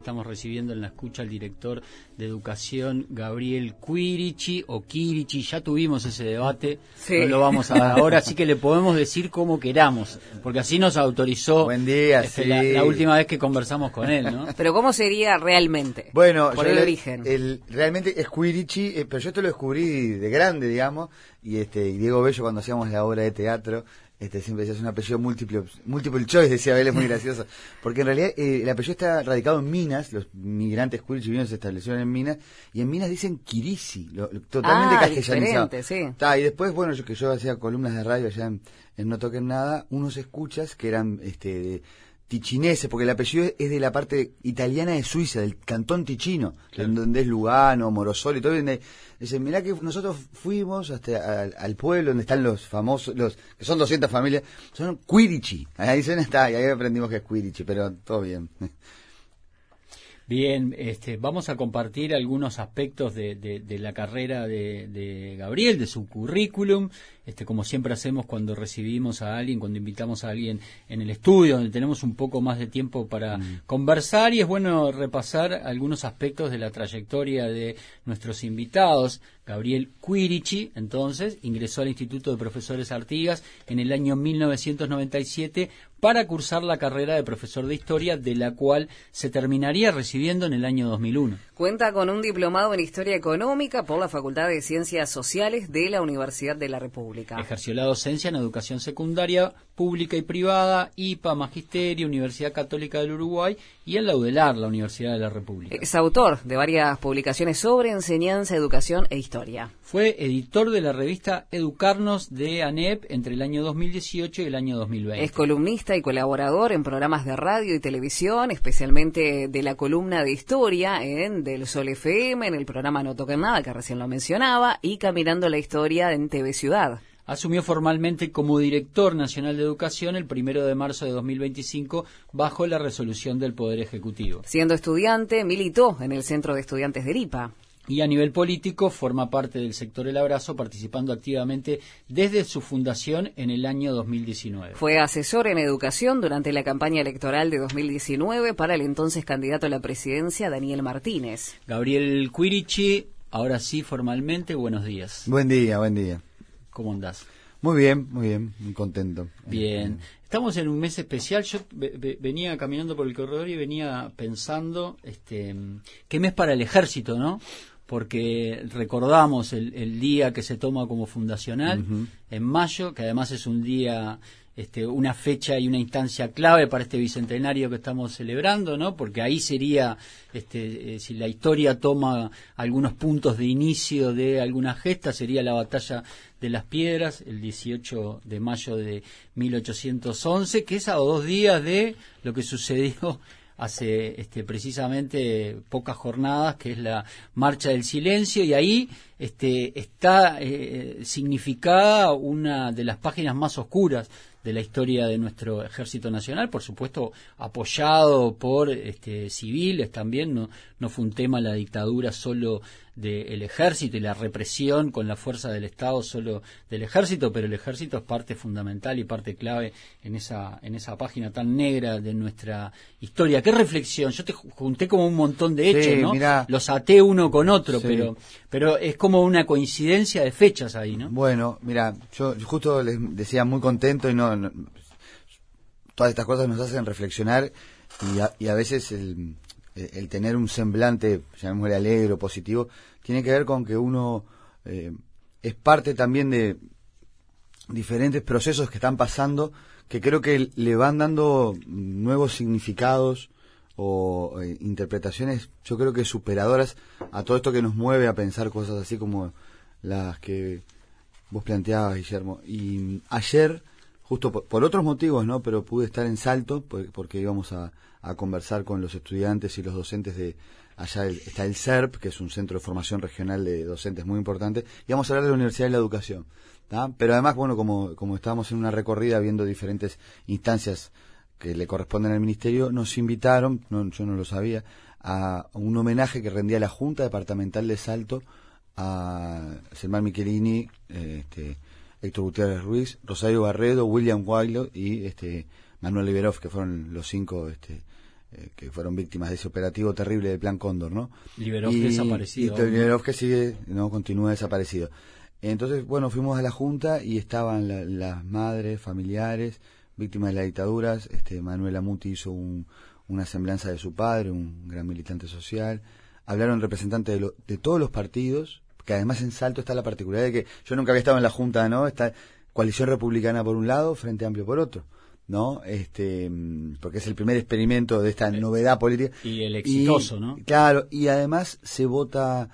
Estamos recibiendo en la escucha al director de Educación, Gabriel Quirici, o Quirici. Ya tuvimos ese debate, sí. No lo vamos a dar ahora, así que le podemos decir como queramos, porque así nos autorizó. Buen día, sí. la última vez que conversamos con él, ¿no? Pero ¿cómo sería realmente? Bueno, por el origen. Realmente es Quirici, pero yo esto lo descubrí de grande, digamos, y Diego Bello, cuando hacíamos la obra de teatro, siempre decía, es un apellido multiple choice, decía Abel, es muy gracioso, porque en realidad el apellido está radicado en Minas, los migrantes Quirici vinieron, se establecieron en Minas, y en Minas dicen Quirici, totalmente castellanizado. Sí. Y después, bueno, yo hacía columnas de radio allá en No Toquen Nada, unos escuchas que eran ticinese, porque el apellido es de la parte italiana de Suiza, del cantón Ticino, claro. Donde es Lugano, Morosoli, todo. Dicen, mirá que nosotros fuimos hasta al pueblo donde están los famosos, que son 200 familias, son Quirici. Ahí dicen, y ahí aprendimos que es Quirici, pero todo bien. Bien, vamos a compartir algunos aspectos de la carrera de Gabriel, de su currículum, como siempre hacemos cuando recibimos a alguien, cuando invitamos a alguien en el estudio, donde tenemos un poco más de tiempo para conversar, y es bueno repasar algunos aspectos de la trayectoria de nuestros invitados. Gabriel Quirici, entonces, ingresó al Instituto de Profesores Artigas en el año 1997 para cursar la carrera de profesor de Historia, de la cual se terminaría recibiendo en el año 2001. Cuenta con un diplomado en Historia Económica por la Facultad de Ciencias Sociales de la Universidad de la República. Ejerció la docencia en educación secundaria, pública y privada, IPA, Magisterio, Universidad Católica del Uruguay y en la UDELAR, la Universidad de la República. Es autor de varias publicaciones sobre enseñanza, educación e historia. Fue editor de la revista Educarnos de ANEP entre el año 2018 y el año 2020. Es columnista y colaborador en programas de radio y televisión, especialmente de la columna de historia en Del Sol FM, en el programa No Toquen Nada, que recién lo mencionaba, y Caminando la Historia en TV Ciudad. Asumió formalmente como director nacional de educación el 1 de marzo de 2025 bajo la resolución del Poder Ejecutivo. Siendo estudiante, militó en el Centro de Estudiantes del IPA. Y a nivel político forma parte del sector El Abrazo, participando activamente desde su fundación en el año 2019. Fue asesor en educación durante la campaña electoral de 2019 para el entonces candidato a la presidencia, Daniel Martínez. Gabriel Quirici, ahora sí formalmente, buenos días. Buen día, buen día. ¿Cómo andás? Muy bien, muy contento. Bien. Estamos en un mes especial. Yo venía caminando por el corredor y venía pensando, qué mes para el ejército, ¿no? Porque recordamos el día que se toma como fundacional, en mayo, que además es un día, una fecha y una instancia clave para este bicentenario que estamos celebrando, ¿no? Porque ahí sería, si la historia toma algunos puntos de inicio de alguna gesta, sería la batalla de las Piedras, el 18 de mayo de 1811, que es a 2 días de lo que sucedió hace precisamente pocas jornadas, que es la Marcha del Silencio, y ahí está significada una de las páginas más oscuras de la historia de nuestro Ejército Nacional, por supuesto apoyado por civiles también, no fue un tema la dictadura solo del Ejército y la represión con la fuerza del Estado solo del Ejército, pero el Ejército es parte fundamental y parte clave en esa página tan negra de nuestra historia. ¿Qué reflexión? Yo te junté como un montón de hechos, sí, ¿no? Mirá, los até uno con otro, sí. pero es como una coincidencia de fechas ahí, ¿no? Bueno, mira, yo justo les decía muy contento y no todas estas cosas nos hacen reflexionar y a veces el tener un semblante, llamémosle alegre o positivo, tiene que ver con que uno es parte también de diferentes procesos que están pasando que creo que le van dando nuevos significados o interpretaciones, yo creo que superadoras a todo esto que nos mueve a pensar cosas así como las que vos planteabas, Guillermo. Y ayer, justo por otros motivos, ¿no? Pero pude estar en Salto porque íbamos a conversar con los estudiantes y los docentes de allá. Está el CERP, que es un centro de formación regional de docentes muy importante, y vamos a hablar de la Universidad de la Educación, ¿tá? Pero además, bueno, como estábamos en una recorrida viendo diferentes instancias que le corresponden al Ministerio, nos invitaron, yo no lo sabía, a un homenaje que rendía la Junta Departamental de Salto a Selmar Michelini, Héctor Gutiérrez Ruiz, Rosario Barredo, William Wylo y Manuel Liberoff, que fueron los 5 que fueron víctimas de ese operativo terrible del Plan Cóndor, ¿no? Liberovsky desaparecido. Y Liberovsky sigue, no, continúa desaparecido. Entonces, bueno, fuimos a la Junta y estaban las madres, familiares, víctimas de las dictaduras. Manuel Amuti hizo una semblanza de su padre, un gran militante social. Hablaron representantes de todos los partidos, que además en Salto está la particularidad de que yo nunca había estado en la Junta, ¿no? Está Coalición Republicana por un lado, Frente Amplio por otro, ¿no? Porque es el primer experimento de esta novedad política. Y el exitoso, ¿no? Claro, y además se vota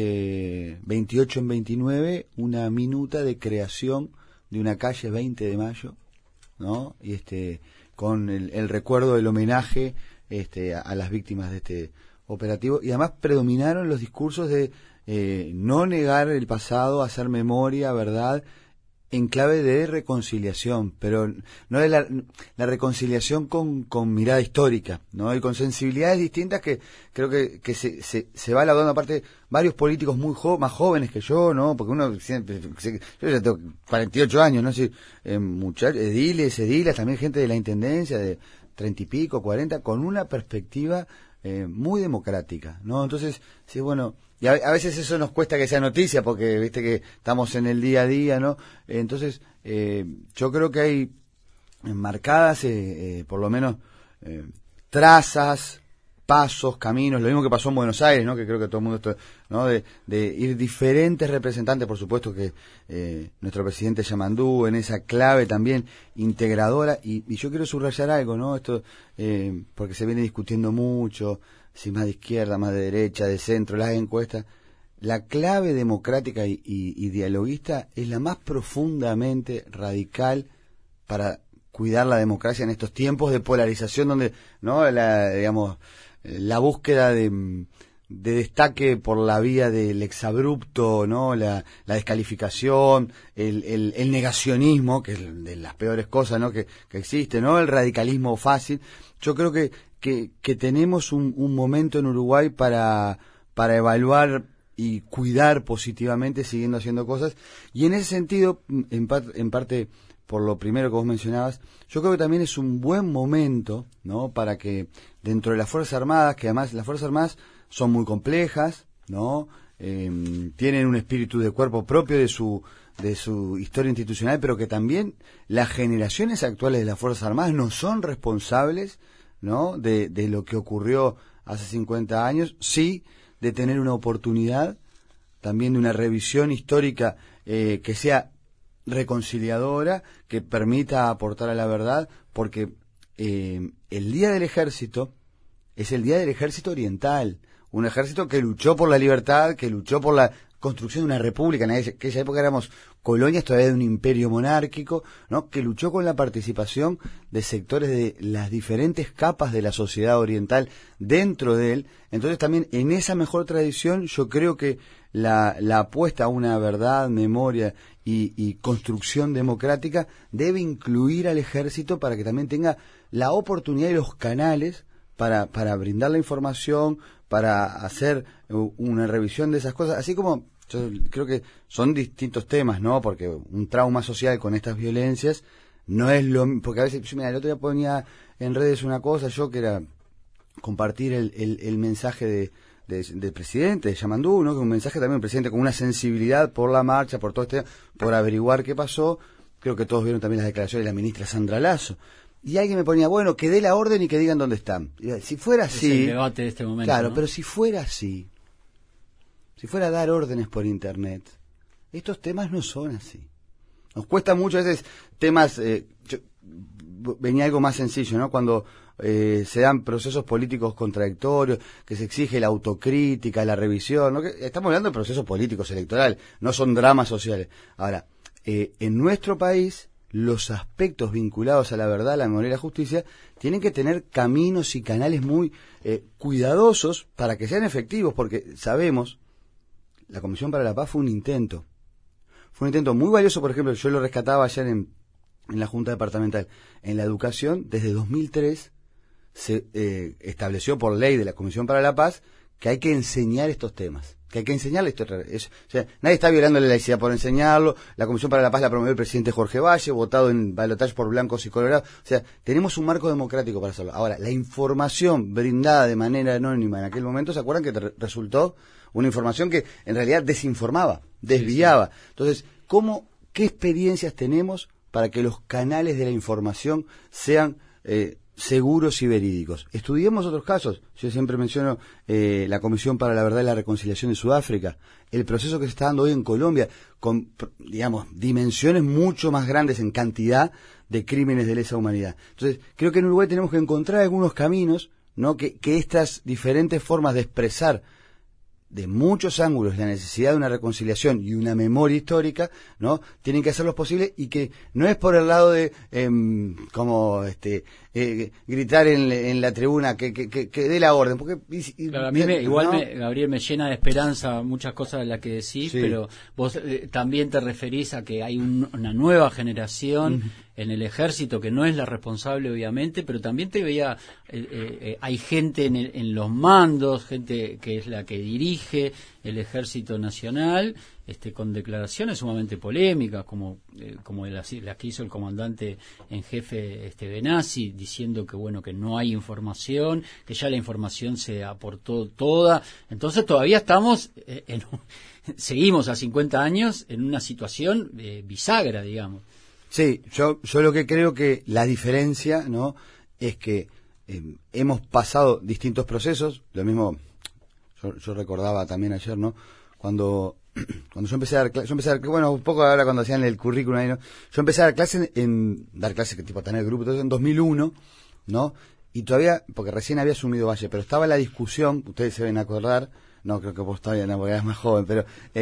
28 en 29 una minuta de creación de una calle 20 de mayo, ¿no? Y con el recuerdo del homenaje a las víctimas de este operativo, y además predominaron los discursos de no negar el pasado, hacer memoria, verdad, en clave de reconciliación, pero no de la reconciliación con mirada histórica, ¿no? Y con sensibilidades distintas que creo que se va elaborando, aparte varios políticos más jóvenes que yo, ¿no? Porque uno siempre, yo ya tengo 48 años, ¿no? Sí, muchachos, edilas, también gente de la intendencia de 30 y pico, 40, con una perspectiva muy democrática, ¿no? Entonces, sí, bueno, y a veces eso nos cuesta que sea noticia, porque viste que estamos en el día a día, ¿no? Entonces, yo creo que hay marcadas, por lo menos, trazas, pasos, caminos, lo mismo que pasó en Buenos Aires, ¿no? Que creo que todo el mundo, ¿no? De ir diferentes representantes, por supuesto que nuestro presidente Yamandú en esa clave también integradora, y yo quiero subrayar algo, ¿no? Esto, porque se viene discutiendo mucho, si más de izquierda, más de derecha, de centro, las encuestas. La clave democrática y dialoguista es la más profundamente radical para cuidar la democracia en estos tiempos de polarización donde, ¿no? La búsqueda de destaque por la vía del exabrupto, ¿no? La descalificación, el negacionismo, que es de las peores cosas, ¿no? que existe, ¿no? El radicalismo fácil. Yo creo que tenemos un momento en Uruguay para evaluar y cuidar positivamente, siguiendo haciendo cosas, y en ese sentido, en parte por lo primero que vos mencionabas, yo creo que también es un buen momento, ¿no? Para que dentro de las Fuerzas Armadas, que además las Fuerzas Armadas son muy complejas, ¿no? Tienen un espíritu de cuerpo propio de su historia institucional, pero que también las generaciones actuales de las Fuerzas Armadas no son responsables, ¿no? De lo que ocurrió hace 50 años, sí, de tener una oportunidad también de una revisión histórica que sea reconciliadora, que permita aportar a la verdad, porque el Día del Ejército es el Día del Ejército Oriental, un ejército que luchó por la libertad, que luchó por la construcción de una república. En aquella época éramos colonias todavía de un imperio monárquico, ¿no? Que luchó con la participación de sectores de las diferentes capas de la sociedad oriental dentro de él. Entonces también en esa mejor tradición yo creo que la apuesta a una verdad, memoria y construcción democrática debe incluir al ejército para que también tenga la oportunidad y los canales para brindar la información, para hacer una revisión de esas cosas, así como yo creo que son distintos temas, ¿no? Porque un trauma social con estas violencias no es lo mismo, porque a veces, mira, el otro día ponía en redes una cosa, yo que era compartir el mensaje del presidente, de Yamandú, ¿no? Que un mensaje también del presidente con una sensibilidad por la marcha, por todo por averiguar qué pasó. Creo que todos vieron también las declaraciones de la ministra Sandra Lasso. Y alguien me ponía, bueno, que dé la orden y que digan dónde están. Y si fuera así... Es el debate de este momento, claro, ¿no? pero si fuera así, si fuera a dar órdenes por Internet, estos temas no son así. Nos cuesta mucho a veces temas... venía algo más sencillo, ¿no? Cuando se dan procesos políticos contradictorios, que se exige la autocrítica, la revisión, ¿no? Estamos hablando de procesos políticos electorales, no son dramas sociales. Ahora, en nuestro país, los aspectos vinculados a la verdad, la memoria y la justicia tienen que tener caminos y canales muy cuidadosos para que sean efectivos, porque sabemos, la Comisión para la Paz fue un intento muy valioso. Por ejemplo, yo lo rescataba ayer en la Junta Departamental. En la educación, desde 2003, se estableció por ley de la Comisión para la Paz que hay que enseñar estos temas. que hay que enseñar la historia. O sea, nadie está violando la laicidad por enseñarlo. La Comisión para la Paz la promovió el presidente Jorge Valle, votado en balotaje por blancos y colorados. O sea, tenemos un marco democrático para hacerlo. Ahora, la información brindada de manera anónima en aquel momento, ¿se acuerdan que resultó una información que en realidad desinformaba, desviaba? Entonces, ¿qué experiencias tenemos para que los canales de la información sean seguros y verídicos? Estudiemos otros casos. Yo siempre menciono la Comisión para la Verdad y la Reconciliación de Sudáfrica, el proceso que se está dando hoy en Colombia, con, digamos, dimensiones mucho más grandes en cantidad de crímenes de lesa humanidad. Entonces, creo que en Uruguay tenemos que encontrar algunos caminos, ¿no? Que estas diferentes formas de expresar de muchos ángulos la necesidad de una reconciliación y una memoria histórica, ¿no? Tienen que hacerlos posibles, y que no es por el lado de gritar en la tribuna que dé la orden, porque claro, a mí Gabriel, me llena de esperanza muchas cosas de las que decís, sí. Pero vos también te referís a que hay una nueva generación en el ejército que no es la responsable, obviamente, pero también te veía, hay gente en los mandos, gente que es la que dirige el Ejército Nacional, con declaraciones sumamente polémicas, como las que hizo el comandante en jefe Benassi, diciendo que bueno, que no hay información, que ya la información se aportó toda. Entonces todavía estamos seguimos a 50 años en una situación bisagra, digamos. Sí, yo lo que creo que la diferencia, ¿no?, es que hemos pasado distintos procesos. Lo mismo yo recordaba también ayer, ¿no?, cuando yo empecé a dar clases, bueno, un poco ahora cuando hacían el currículum ahí, ¿no?, yo empecé a dar clases que tipo tener grupo, entonces en 2001, ¿no?, y todavía, porque recién había asumido Valle, pero estaba la discusión, ustedes se deben acordar, no, creo que vos todavía no, porque eras más joven, pero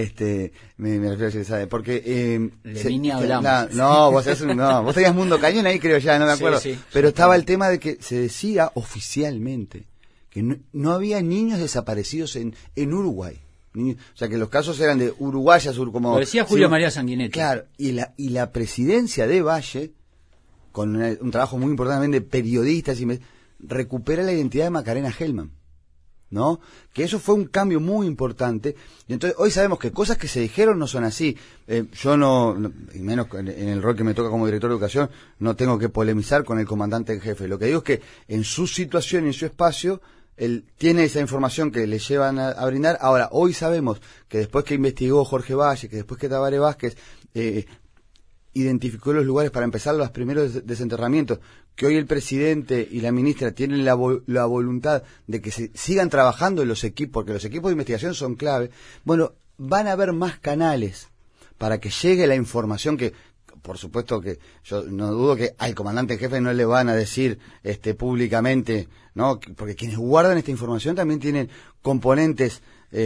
me refiero a si sabe, porque de mí ni hablamos. Vos tenías Mundo Cañón ahí, creo, ya no me acuerdo, sí, pero estaba el tema de que se decía oficialmente que no había niños desaparecidos en Uruguay. O sea, que los casos eran de uruguayas, como lo decía Julio María Sanguinetti. Claro, y la presidencia de Valle, con un trabajo muy importante también de periodistas, recupera la identidad de Macarena Hellman, ¿no? Que eso fue un cambio muy importante, y entonces hoy sabemos que cosas que se dijeron no son así. Yo no, y menos en el rol que me toca como director de educación, no tengo que polemizar con el comandante en jefe. Lo que digo es que en su situación y en su espacio, él tiene esa información que le llevan a brindar. Ahora, hoy sabemos que después que investigó Jorge Valle, que después que Tabaré Vázquez identificó los lugares para empezar los primeros desenterramientos, que hoy el presidente y la ministra tienen la voluntad de que se sigan trabajando en los equipos, porque los equipos de investigación son clave. Bueno, van a haber más canales para que llegue la información que, por supuesto que yo no dudo que al comandante en jefe no le van a decir públicamente, ¿no?, porque quienes guardan esta información también tienen componentes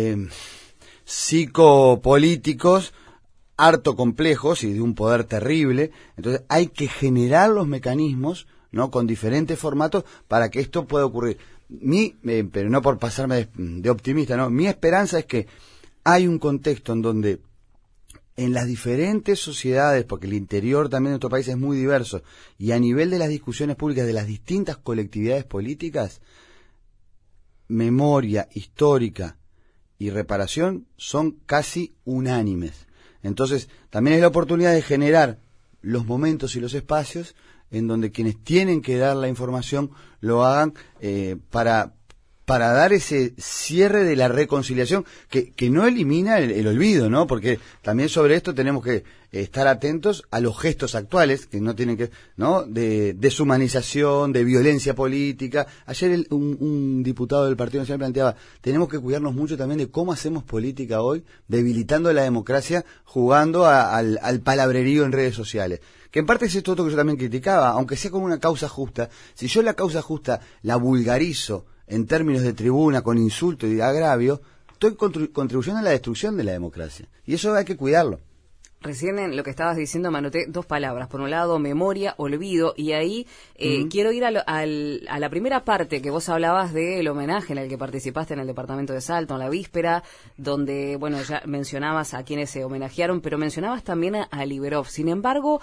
psicopolíticos harto complejos y de un poder terrible. Entonces hay que generar los mecanismos, ¿no?, con diferentes formatos para que esto pueda ocurrir. Pero no por pasarme de optimista, ¿no?, mi esperanza es que hay un contexto en donde en las diferentes sociedades, porque el interior también de nuestro país es muy diverso, y a nivel de las discusiones públicas de las distintas colectividades políticas, memoria histórica y reparación son casi unánimes. Entonces, también es la oportunidad de generar los momentos y los espacios en donde quienes tienen que dar la información lo hagan para dar ese cierre de la reconciliación que no elimina el olvido, ¿no? Porque también sobre esto tenemos que estar atentos a los gestos actuales que no tienen que, ¿no?, de deshumanización, de violencia política. Ayer un diputado del Partido Nacional planteaba, tenemos que cuidarnos mucho también de cómo hacemos política hoy, debilitando la democracia, jugando al palabrerío en redes sociales. Que en parte es esto otro que yo también criticaba, aunque sea como una causa justa. Si yo la causa justa la vulgarizo en términos de tribuna, con insulto y de agravio, estoy contribuyendo a la destrucción de la democracia. Y eso hay que cuidarlo. Recién en lo que estabas diciendo me anoté dos palabras. Por un lado, memoria, olvido, y ahí quiero ir a la primera parte que vos hablabas del homenaje en el que participaste en el departamento de Salto, en la víspera, donde, bueno, ya mencionabas a quienes se homenajearon, pero mencionabas también a Liberov. Sin embargo,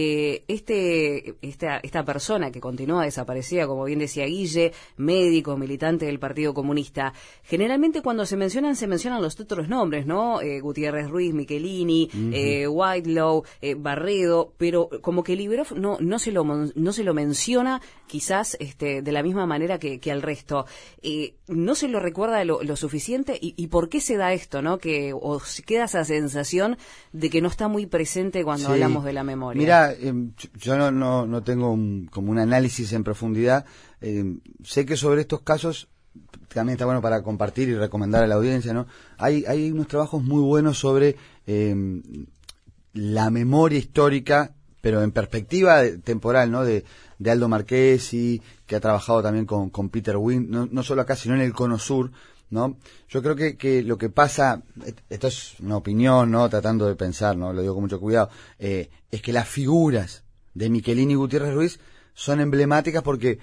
esta persona que continúa desaparecida, como bien decía Guille, médico, militante del Partido Comunista, generalmente cuando se mencionan los otros nombres, ¿no? Gutiérrez Ruiz, Michelini, Whitelaw, Barredo, pero como que Liberov no se lo menciona quizás de la misma manera que al resto. No se lo recuerda lo suficiente y por qué se da esto, ¿no? O queda esa sensación de que no está muy presente cuando hablamos de la memoria. Mira, yo no tengo como un análisis en profundidad. Sé que sobre estos casos también está bueno para compartir y recomendar a la audiencia, ¿no? Hay unos trabajos muy buenos sobre la memoria histórica, pero en perspectiva temporal, ¿no? De Aldo Marchesi, que ha trabajado también con Peter Wynne, no solo acá, sino en el Cono Sur, ¿no? Yo creo que lo que pasa, esto es una opinión, ¿no? Tratando de pensar, ¿no? Lo digo con mucho cuidado, es que las figuras de Michelini y Gutiérrez Ruiz son emblemáticas porque,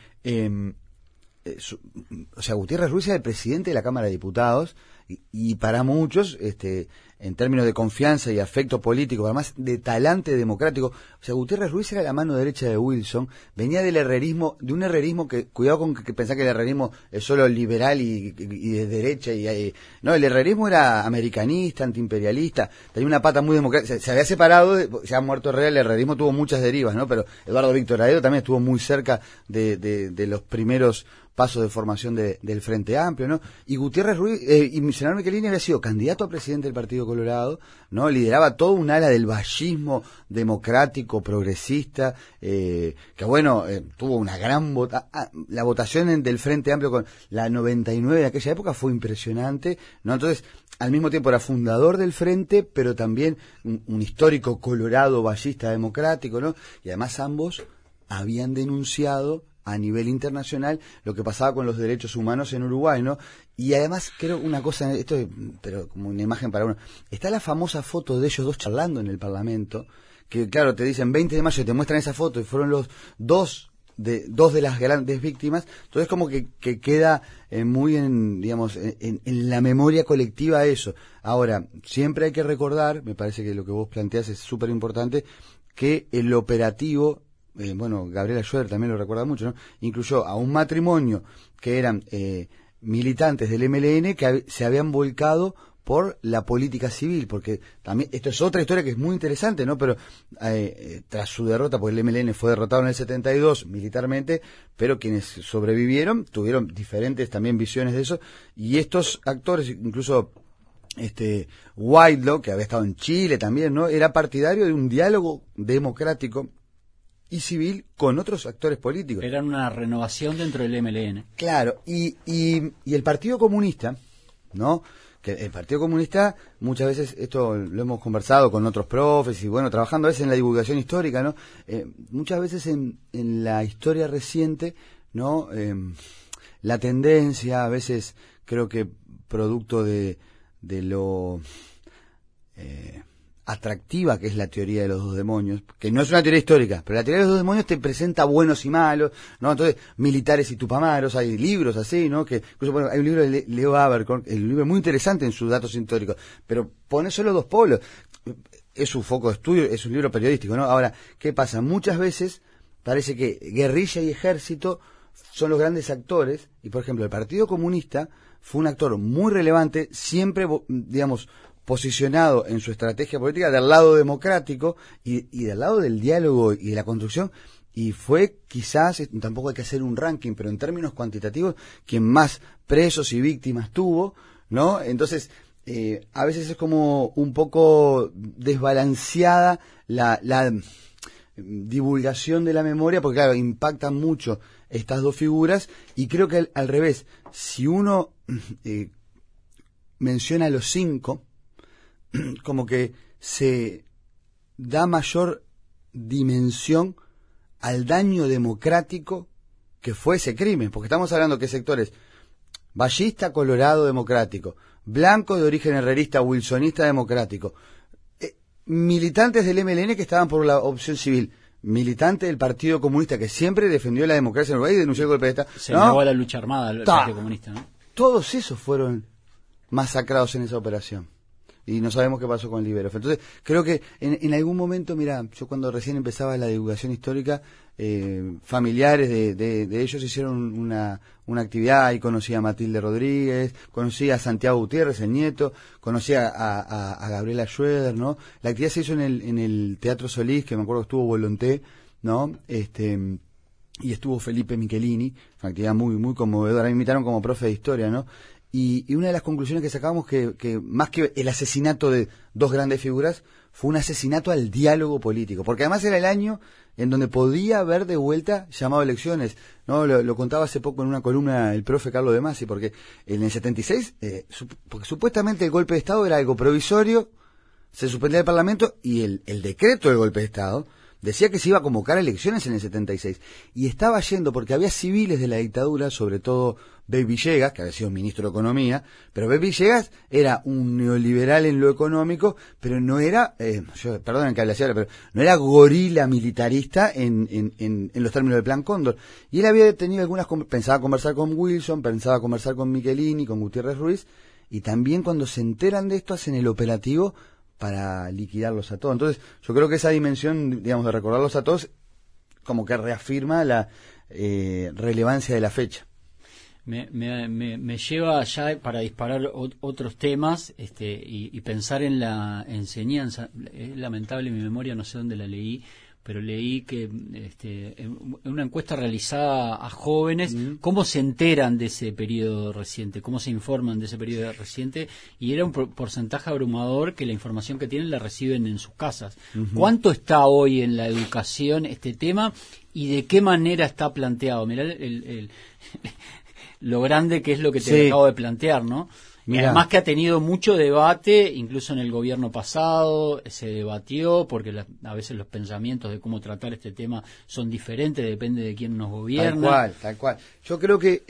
Gutiérrez Ruiz era el presidente de la Cámara de Diputados y para muchos, en términos de confianza y afecto político, además de talante democrático, Gutiérrez Ruiz era la mano derecha de Wilson, venía del herrerismo, de un herrerismo que, cuidado con que pensar que el herrerismo es solo liberal y de derecha, no, el herrerismo era americanista, antiimperialista, tenía una pata muy democrática, se había separado, ya muerto Herrera, el herrerismo tuvo muchas derivas, ¿no? Pero Eduardo Víctor Aedo también estuvo muy cerca de los primeros pasos de formación del Frente Amplio, ¿no? Y Gutiérrez Ruiz, y senador Michelini había sido candidato a presidente del Partido Colorado, ¿no? Lideraba todo un ala del vallismo democrático, progresista, que bueno, tuvo una gran la votación del Frente Amplio con la 99 de aquella época fue impresionante, ¿no? Entonces, al mismo tiempo era fundador del Frente, pero también un histórico colorado vallista democrático, ¿no? Y además ambos habían denunciado a nivel internacional lo que pasaba con los derechos humanos en Uruguay, ¿no? Y además, creo una cosa, pero como una imagen para uno, está la famosa foto de ellos dos charlando en el Parlamento, que claro, te dicen 20 de mayo, te muestran esa foto y fueron los dos de las grandes víctimas, entonces como que queda muy en la memoria colectiva eso. Ahora, siempre hay que recordar, me parece que lo que vos planteás es súper importante, que el operativo, Gabriela Schroeder también lo recuerda mucho, ¿no? Incluyó a un matrimonio que eran militantes del MLN que se habían volcado por la política civil, porque también esto es otra historia que es muy interesante, ¿no? Pero tras su derrota, porque el MLN fue derrotado en el 72 militarmente, pero quienes sobrevivieron tuvieron diferentes también visiones de eso, y estos actores, incluso Whitelaw, que había estado en Chile también, ¿no? Era partidario de un diálogo democrático y civil con otros actores políticos. Era una renovación dentro del MLN. Claro, y el Partido Comunista, ¿no? Que el Partido Comunista, muchas veces, esto lo hemos conversado con otros profes, y bueno, trabajando a veces en la divulgación histórica, ¿no? Muchas veces en la historia reciente, ¿no? La tendencia, a veces, creo que producto de lo atractiva que es la teoría de los dos demonios, que no es una teoría histórica, pero la teoría de los dos demonios te presenta buenos y malos, ¿no? Entonces, militares y tupamaros, hay libros así, ¿no? Que incluso, bueno, hay un libro de Leo Abercorn, el libro es muy interesante en sus datos históricos, pero pone solo dos polos. Es su foco de estudio, es un libro periodístico, ¿no? Ahora, ¿qué pasa? Muchas veces parece que guerrilla y ejército son los grandes actores, y por ejemplo, el Partido Comunista fue un actor muy relevante, siempre, posicionado en su estrategia política del lado democrático y del lado del diálogo y de la construcción, y fue quizás, tampoco hay que hacer un ranking, pero en términos cuantitativos, quien más presos y víctimas tuvo, ¿no? Entonces, a veces es como un poco desbalanceada la divulgación de la memoria, porque claro, impactan mucho estas dos figuras, y creo que al revés, si uno menciona a los cinco, como que se da mayor dimensión al daño democrático que fue ese crimen, porque estamos hablando que sectores vallista, colorado, democrático, blanco de origen herrerista, wilsonista, democrático, militantes del MLN que estaban por la opción civil, militante del Partido Comunista que siempre defendió la democracia en Uruguay y denunció el golpe de Estado. Se negó a la lucha armada al Partido Comunista, ¿no? Todos esos fueron masacrados en esa operación. Y no sabemos qué pasó con Liberov. Entonces, creo que en algún momento, mira, yo cuando recién empezaba la divulgación histórica, familiares de ellos hicieron una actividad, y conocí a Matilde Rodríguez, conocí a Santiago Gutiérrez, el nieto, conocí a Gabriela Schroeder, ¿no? La actividad se hizo en el Teatro Solís, que me acuerdo que estuvo Volonté, ¿no? Y estuvo Felipe Michelini, una actividad muy, muy conmovedora. Me invitaron como profe de historia, ¿no? Y una de las conclusiones que sacamos que más que el asesinato de dos grandes figuras, fue un asesinato al diálogo político, porque además era el año en donde podía haber de vuelta llamado a elecciones, ¿no? Lo contaba hace poco en una columna el profe Carlos de Masi, porque en el 76, porque supuestamente el golpe de Estado era algo provisorio, se suspendía el Parlamento, y el decreto del golpe de Estado decía que se iba a convocar elecciones en el 76, y estaba yendo porque había civiles de la dictadura, sobre todo Bey Villegas, que había sido ministro de Economía, pero Bey Villegas era un neoliberal en lo económico, pero no era, perdonen que hable así ahora, pero no era gorila militarista en los términos del Plan Cóndor. Y él había tenido pensaba conversar con Wilson, pensaba conversar con Michelini, con Gutiérrez Ruiz, y también cuando se enteran de esto hacen el operativo para liquidarlos a todos. Entonces, yo creo que esa dimensión, digamos, de recordarlos a todos, como que reafirma la relevancia de la fecha. Me lleva ya para disparar otros temas y pensar en la enseñanza. Es lamentable, mi memoria no sé dónde la leí, pero leí que en una encuesta realizada a jóvenes, cómo se enteran de ese periodo reciente, cómo se informan de ese periodo reciente, y era un porcentaje abrumador que la información que tienen la reciben en sus casas. ¿Cuánto está hoy en la educación este tema y de qué manera está planteado? Mirá lo grande que es lo que te acabo de plantear, ¿no? Además que ha tenido mucho debate, incluso en el gobierno pasado se debatió, porque a veces los pensamientos de cómo tratar este tema son diferentes, depende de quién nos gobierna. Tal cual. Yo creo que,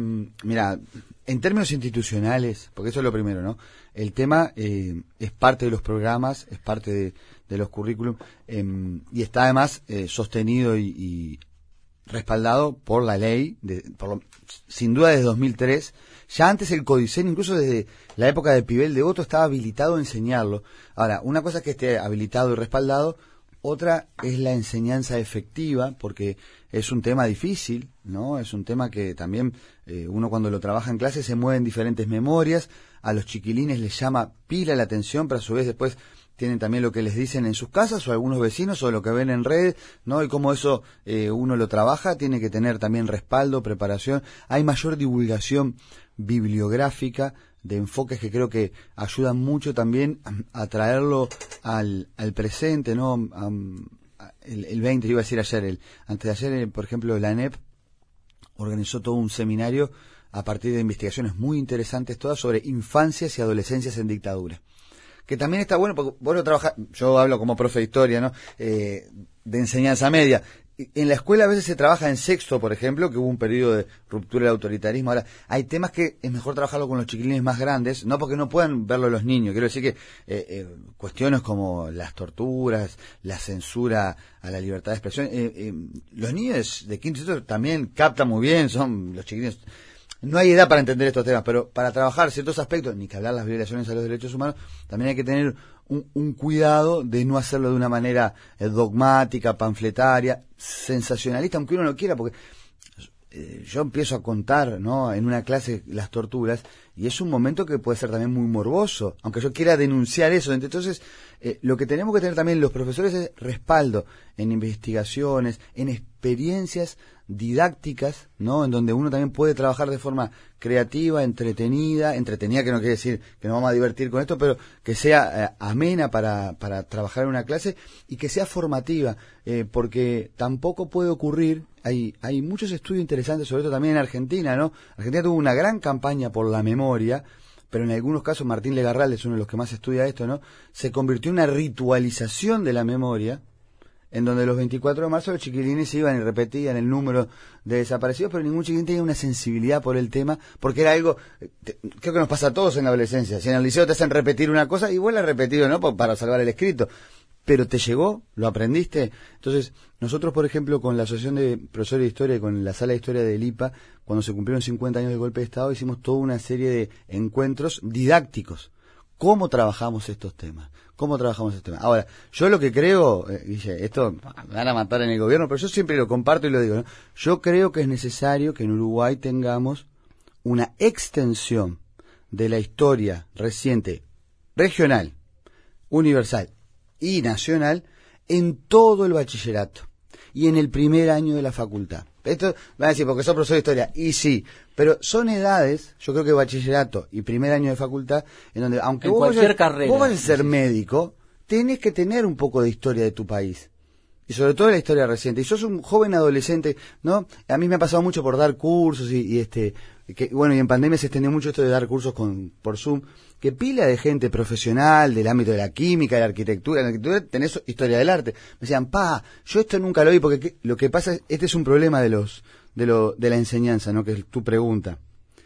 en términos institucionales, porque eso es lo primero, ¿no? El tema es parte de los programas, es parte de los currículum, y está además sostenido y respaldado por la ley, sin duda desde 2003. Ya antes el Codicen, incluso desde la época de Pibel de Otto, estaba habilitado a enseñarlo. Ahora, una cosa es que esté habilitado y respaldado, otra es la enseñanza efectiva, porque es un tema difícil, ¿no? Es un tema que también uno cuando lo trabaja en clase se mueve en diferentes memorias, a los chiquilines les llama pila la atención, pero a su vez después tienen también lo que les dicen en sus casas o algunos vecinos o lo que ven en redes, ¿no? Y cómo eso uno lo trabaja, tiene que tener también respaldo, preparación. Hay mayor divulgación bibliográfica de enfoques que creo que ayudan mucho también a traerlo al presente, ¿no? El 20, iba a decir ayer, antes de ayer, por ejemplo, la ANEP organizó todo un seminario a partir de investigaciones muy interesantes todas sobre infancias y adolescencias en dictadura. Que también está bueno, porque vos lo trabajás, yo hablo como profe de historia, ¿no? De enseñanza media. En la escuela a veces se trabaja en sexto, por ejemplo, que hubo un periodo de ruptura del autoritarismo. Ahora, hay temas que es mejor trabajarlo con los chiquilines más grandes, no porque no puedan verlo los niños. Quiero decir que cuestiones como las torturas, la censura a la libertad de expresión, los niños de quinto y sexto también captan muy bien, son los chiquilines. No hay edad para entender estos temas, pero para trabajar ciertos aspectos, ni que hablar las violaciones a los derechos humanos, también hay que tener un cuidado de no hacerlo de una manera dogmática, panfletaria, sensacionalista, aunque uno no quiera, porque yo empiezo a contar, ¿no?, en una clase las torturas, y es un momento que puede ser también muy morboso, aunque yo quiera denunciar eso. Entonces, lo que tenemos que tener también los profesores es respaldo en investigaciones, en experiencias didácticas, ¿no?, en donde uno también puede trabajar de forma creativa, entretenida que no quiere decir que nos vamos a divertir con esto, pero que sea amena para trabajar en una clase y que sea formativa, porque tampoco puede ocurrir, hay muchos estudios interesantes sobre esto también en Argentina, ¿no? Argentina tuvo una gran campaña por la memoria, pero en algunos casos, Martín Legarral es uno de los que más estudia esto, ¿no?, se convirtió en una ritualización de la memoria, en donde los 24 de marzo los chiquilines iban y repetían el número de desaparecidos, pero ningún chiquilín tenía una sensibilidad por el tema, porque era algo, creo que nos pasa a todos en la adolescencia, si en el liceo te hacen repetir una cosa, igual la has repetido, ¿no?, para salvar el escrito, pero te llegó, lo aprendiste. Entonces, nosotros, por ejemplo, con la Asociación de Profesores de Historia y con la Sala de Historia del IPA, cuando se cumplieron 50 años del golpe de Estado, hicimos toda una serie de encuentros didácticos. ¿Cómo trabajamos estos temas? Ahora, yo lo que creo, Guille, esto me van a matar en el gobierno, pero yo siempre lo comparto y lo digo, ¿no? Yo creo que es necesario que en Uruguay tengamos una extensión de la historia reciente, regional, universal y nacional, en todo el bachillerato y en el primer año de la facultad. Esto van a decir, porque sos profesor de historia, y sí, pero son edades, yo creo que bachillerato y primer año de facultad, en donde, aunque vos vayas a ser médico, tenés que tener un poco de historia de tu país. Y sobre todo la historia reciente. Y sos un joven adolescente, ¿no? A mí me ha pasado mucho por dar cursos y bueno, y en pandemia se extendió mucho esto de dar cursos por Zoom, que pila de gente profesional del ámbito de la química, de la arquitectura, en la arquitectura tenés historia del arte. Me decían, yo esto nunca lo vi, porque lo que pasa es, este es un problema de la enseñanza, ¿no?, que es tu pregunta.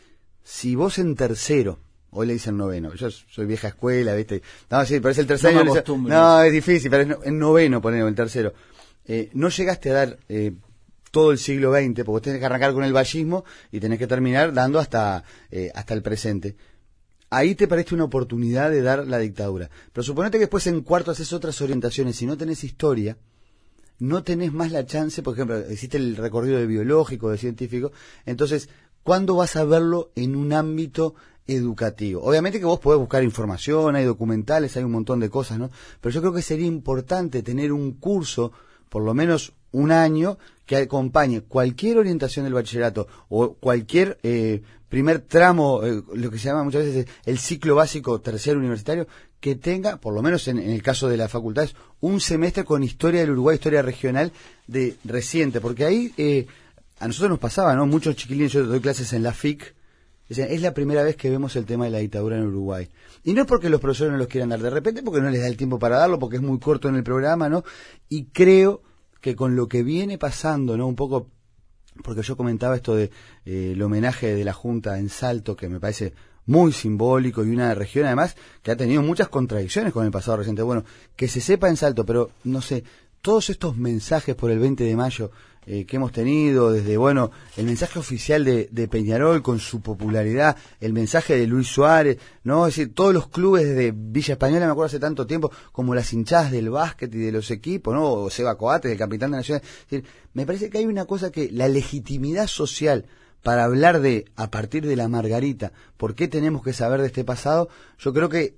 Si vos en tercero, hoy le dicen noveno, yo soy vieja escuela, ¿viste? No, sí, pero es el tercero. No, es difícil, pero es en noveno, ponemos el tercero. No llegaste a dar todo el siglo XX, porque tenés que arrancar con el vallismo y tenés que terminar dando hasta el presente. Ahí te parece una oportunidad de dar la dictadura. Pero suponete que después en cuarto haces otras orientaciones. Si no tenés historia, no tenés más la chance, por ejemplo, existe el recorrido de biológico, de científico. Entonces, ¿cuándo vas a verlo en un ámbito educativo? Obviamente que vos podés buscar información, hay documentales, hay un montón de cosas, ¿no? Pero yo creo que sería importante tener un curso, por lo menos un año, que acompañe cualquier orientación del bachillerato o cualquier primer tramo, lo que se llama muchas veces el ciclo básico terciario universitario, que tenga, por lo menos en el caso de las facultades, un semestre con historia del Uruguay, historia regional de reciente, porque ahí a nosotros nos pasaba, ¿no? Muchos chiquilines, yo doy clases en la FIC, decían, es la primera vez que vemos el tema de la dictadura en Uruguay. Y no es porque los profesores no los quieran dar de repente, porque no les da el tiempo para darlo, porque es muy corto en el programa, ¿no? Y creo que con lo que viene pasando, ¿no?, un poco, porque yo comentaba esto de el homenaje de la Junta en Salto, que me parece muy simbólico, y una región además que ha tenido muchas contradicciones con el pasado reciente. Bueno, que se sepa en Salto, pero no sé, todos estos mensajes por el 20 de mayo que hemos tenido, desde, bueno, el mensaje oficial de Peñarol con su popularidad, el mensaje de Luis Suárez, ¿no? Es decir, todos los clubes de Villa Española, me acuerdo hace tanto tiempo, como las hinchadas del básquet y de los equipos, ¿no? O Seba Coates, el capitán de Nacional. Es decir, me parece que hay una cosa que la legitimidad social para hablar de, a partir de la Margarita, por qué tenemos que saber de este pasado, yo creo que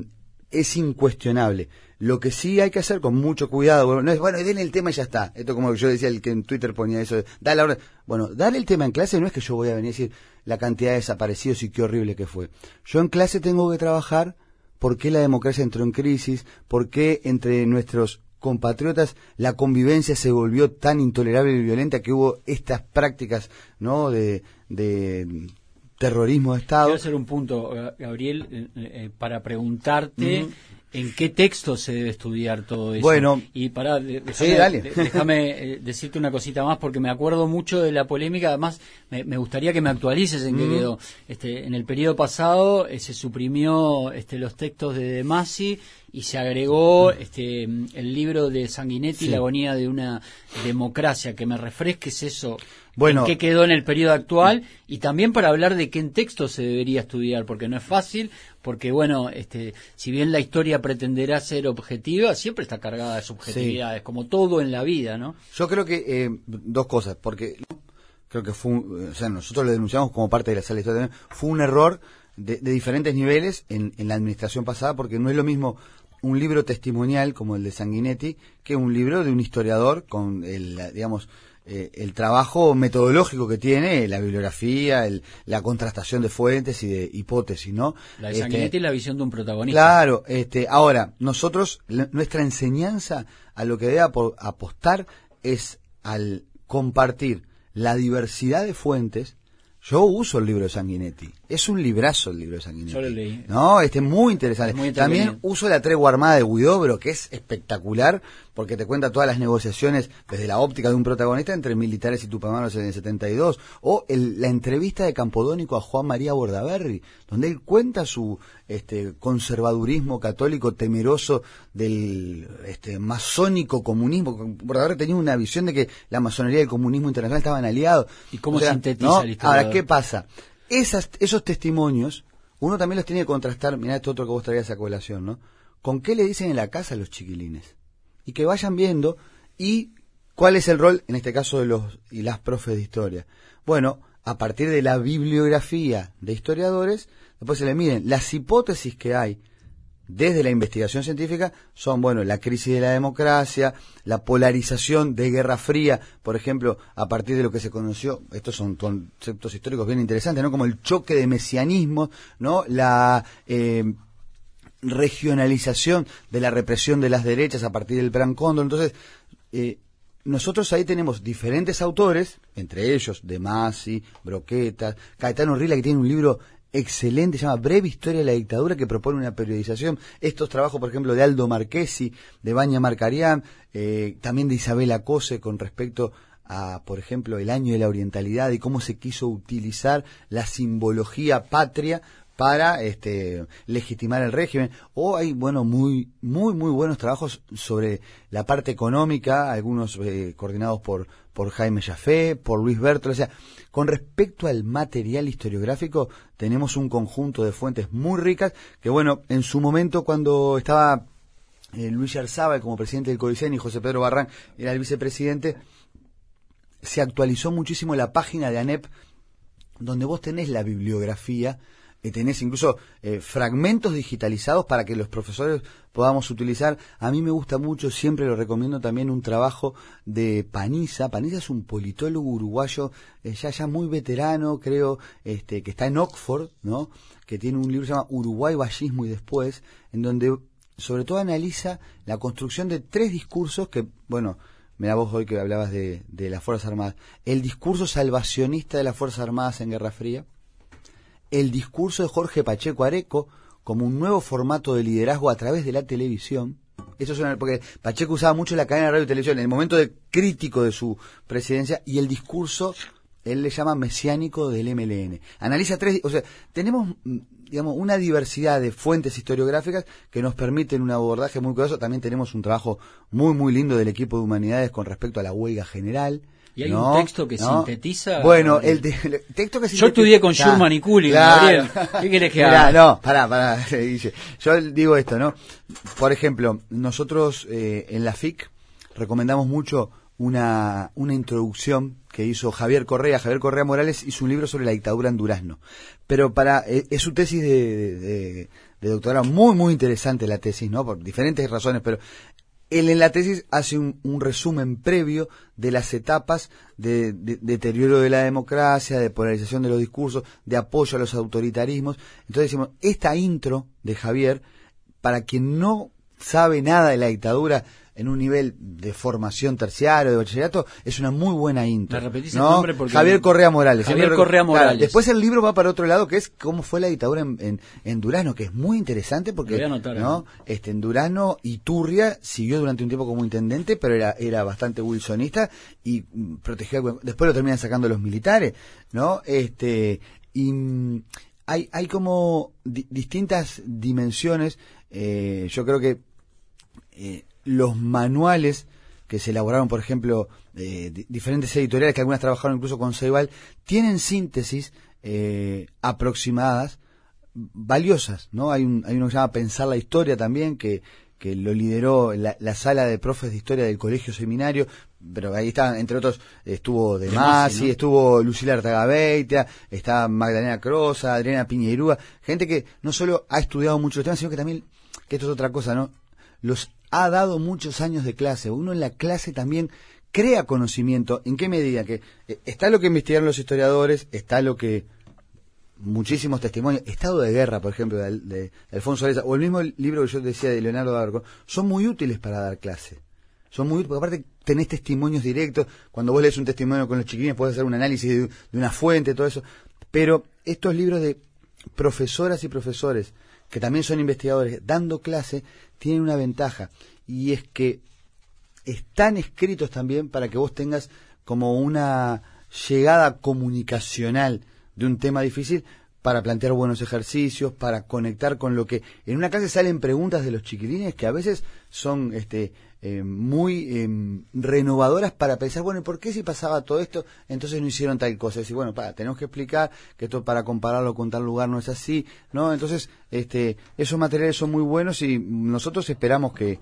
es incuestionable. Lo que sí hay que hacer con mucho cuidado, no es, bueno, denle el tema y ya está. Esto como yo decía, el que en Twitter ponía eso, dale ahora. Bueno, darle el tema en clase no es que yo voy a venir a decir la cantidad de desaparecidos y qué horrible que fue. Yo en clase tengo que trabajar por qué la democracia entró en crisis, por qué entre nuestros compatriotas la convivencia se volvió tan intolerable y violenta que hubo estas prácticas, ¿no?, de terrorismo de Estado. Quiero hacer un punto, Gabriel, para preguntarte en qué texto se debe estudiar todo eso. Bueno, y dale. Déjame decirte una cosita más, porque me acuerdo mucho de la polémica. Además, me gustaría que me actualices en qué quedó. En el periodo pasado se suprimió los textos de Masi y se agregó el libro de Sanguinetti, La agonía de una democracia. Que me refresques eso. Bueno, en qué quedó en el periodo actual, y también para hablar de qué en texto se debería estudiar, porque no es fácil, porque bueno, si bien la historia pretenderá ser objetiva, siempre está cargada de subjetividades, como todo en la vida, ¿no? Yo creo que dos cosas, porque creo que nosotros lo denunciamos como parte de la sala de historia también, fue un error de diferentes niveles en la administración pasada, porque no es lo mismo un libro testimonial como el de Sanguinetti que un libro de un historiador con el trabajo metodológico que tiene, la bibliografía, la contrastación de fuentes y de hipótesis, ¿no? La de Sanguinetti es la visión de un protagonista. Claro, ahora, nosotros, nuestra enseñanza a lo que debe apostar es al compartir la diversidad de fuentes. Yo uso el libro de Sanguinetti, Es un librazo el libro de Sanguinetti. Yo lo leí. No, muy interesante. Es muy También Uso de la tregua armada de Huidobro, que es espectacular, porque te cuenta todas las negociaciones desde la óptica de un protagonista entre militares y tupamaros en el 72. O la entrevista de Campodónico a Juan María Bordaberry, donde él cuenta su conservadurismo católico temeroso del masónico comunismo. Bordaberry tenía una visión de que la masonería y el comunismo internacional estaban aliados. ¿Y cómo sintetiza la historia? Ahora, ¿qué pasa? Esos testimonios, uno también los tiene que contrastar, mirá esto otro que vos traías a colación, ¿no? ¿Con qué le dicen en la casa a los chiquilines? Y que vayan viendo, y cuál es el rol, en este caso, de los y las profes de historia. Bueno, a partir de la bibliografía de historiadores, después se le miden las hipótesis que hay desde la investigación científica son, bueno, la crisis de la democracia, la polarización de Guerra Fría, por ejemplo, a partir de lo que se conoció, estos son conceptos históricos bien interesantes, ¿no? Como el choque de mesianismos, ¿no? La regionalización de la represión de las derechas a partir del Plan Cóndor. Entonces, nosotros ahí tenemos diferentes autores, entre ellos De Masi, Broquetas, Caetano Rila, que tiene un libro excelente, se llama Breve Historia de la Dictadura, que propone una periodización. Estos trabajos, por ejemplo, de Aldo Marchesi, de Baña Marcarián, también de Isabel Cose, con respecto a, por ejemplo, el año de la orientalidad y cómo se quiso utilizar la simbología patria para legitimar el régimen. O hay, bueno, muy buenos trabajos sobre la parte económica, algunos coordinados por Jaime Jaffé, por Luis Bertol. O sea, con respecto al material historiográfico, tenemos un conjunto de fuentes muy ricas que, bueno, en su momento, cuando estaba Luis Yarzábal como presidente del CODICEN y José Pedro Barrán era el vicepresidente, se actualizó muchísimo la página de ANEP, donde vos tenés la bibliografía, tenés incluso fragmentos digitalizados para que los profesores podamos utilizar. A mí me gusta mucho, siempre lo recomiendo también, un trabajo de Paniza. Paniza es un politólogo uruguayo ya muy veterano, creo, que está en Oxford, ¿no? Que tiene un libro que se llama Uruguay, Vallismo y Después, en donde sobre todo analiza la construcción de 3 discursos que, bueno, mirá vos hoy que hablabas de las Fuerzas Armadas, el discurso salvacionista de las Fuerzas Armadas en Guerra Fría, el discurso de Jorge Pacheco Areco como un nuevo formato de liderazgo a través de la televisión. Eso es porque Pacheco usaba mucho la cadena de radio y televisión en el momento crítico de su presidencia, y el discurso él le llama mesiánico del MLN. Analiza 3, o sea, tenemos, digamos, una diversidad de fuentes historiográficas que nos permiten un abordaje muy cuidadoso. También tenemos un trabajo muy lindo del equipo de humanidades con respecto a la huelga general. ¿Y hay un texto que sintetiza? Bueno, el texto que sintetiza... Yo estudié con Schurman y Kuhlin, claro. Gabriel. ¿Qué querés que haga? No, pará, dice. Yo digo esto, ¿no? Por ejemplo, nosotros en la FIC recomendamos mucho una introducción que hizo Javier Correa. Javier Correa Morales hizo un libro sobre la dictadura en Durazno. Pero es su tesis de doctorado, muy interesante la tesis, ¿no? Por diferentes razones, pero... Él en la tesis hace un resumen previo de las etapas de deterioro de la democracia, de polarización de los discursos, de apoyo a los autoritarismos. Entonces decimos, esta intro de Javier, para quien no sabe nada de la dictadura en un nivel de formación terciario, de bachillerato, es una muy buena intro. ¿Me repetís el nombre? Porque Javier Correa Morales. Javier Correa Morales. Claro, después el libro va para otro lado, que es cómo fue la dictadura en Durazno, que es muy interesante porque voy a anotar, ¿no? En Durazno, Iturria siguió durante un tiempo como intendente, pero era bastante wilsonista y protegió. Después lo terminan sacando los militares, ¿no? Y hay como distintas dimensiones. Yo creo que los manuales que se elaboraron, por ejemplo, diferentes editoriales, que algunas trabajaron incluso con Ceibal, tienen síntesis aproximadas, valiosas, ¿no? Hay uno que se llama Pensar la Historia también, que lo lideró la sala de profes de historia del Colegio Seminario, pero ahí está, entre otros, estuvo De Masi, ¿no? Estuvo Lucila Artagabeitia, está Magdalena Crosa, Adriana Piñeirúa, gente que no solo ha estudiado mucho los temas, sino que también, que esto es otra cosa, ¿no? Los ha dado muchos años de clase. Uno en la clase también crea conocimiento. ¿En qué medida? Que está lo que investigaron los historiadores, está lo que muchísimos testimonios, Estado de Guerra, por ejemplo, de Alfonso Aleza, o el mismo libro que yo decía de Leonardo Darco, son muy útiles para dar clase. Son muy útiles, porque aparte tenés testimonios directos. Cuando vos lees un testimonio con los chiquilines, podés hacer un análisis de una fuente, todo eso. Pero estos libros profesoras y profesores que también son investigadores dando clase tienen una ventaja, y es que están escritos también para que vos tengas como una llegada comunicacional de un tema difícil, para plantear buenos ejercicios, para conectar con lo que... En una clase salen preguntas de los chiquilines que a veces son muy renovadoras para pensar, bueno, ¿y por qué si pasaba todo esto, entonces no hicieron tal cosa? Es decir, bueno, tenemos que explicar que esto para compararlo con tal lugar no es así, ¿no? Entonces, esos materiales son muy buenos, y nosotros esperamos que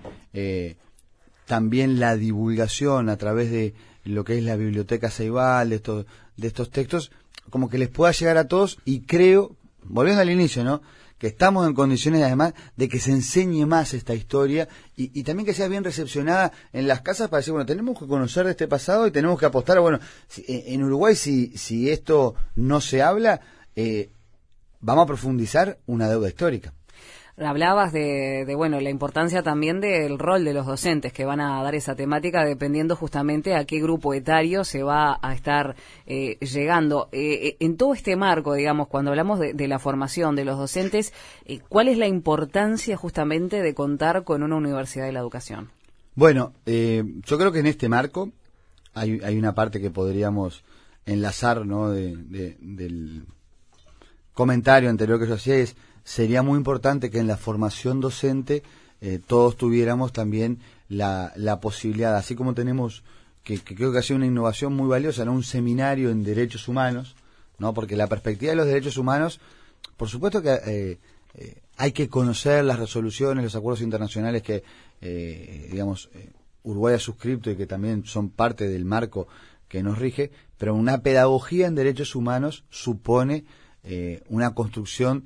también la divulgación a través de lo que es la Biblioteca Ceibal, de estos textos, como que les pueda llegar a todos, y creo, volviendo al inicio, ¿no?, que estamos en condiciones además de que se enseñe más esta historia, y también que sea bien recepcionada en las casas, para decir, bueno, tenemos que conocer de este pasado y tenemos que apostar, bueno, en Uruguay si esto no se habla, vamos a profundizar una deuda histórica. Hablabas de bueno, la importancia también del rol de los docentes que van a dar esa temática, dependiendo justamente a qué grupo etario se va a estar llegando. En todo este marco, digamos, cuando hablamos de la formación de los docentes, ¿cuál es la importancia justamente de contar con una universidad de la educación? Bueno, yo creo que en este marco hay una parte que podríamos enlazar, ¿no?, del comentario anterior que yo hacía. Sería muy importante que en la formación docente todos tuviéramos también la posibilidad, así como tenemos, que creo que ha sido una innovación muy valiosa, ¿no?, un seminario en derechos humanos, ¿no?, porque la perspectiva de los derechos humanos, por supuesto que hay que conocer las resoluciones, los acuerdos internacionales que, Uruguay ha suscrito y que también son parte del marco que nos rige, pero una pedagogía en derechos humanos supone una construcción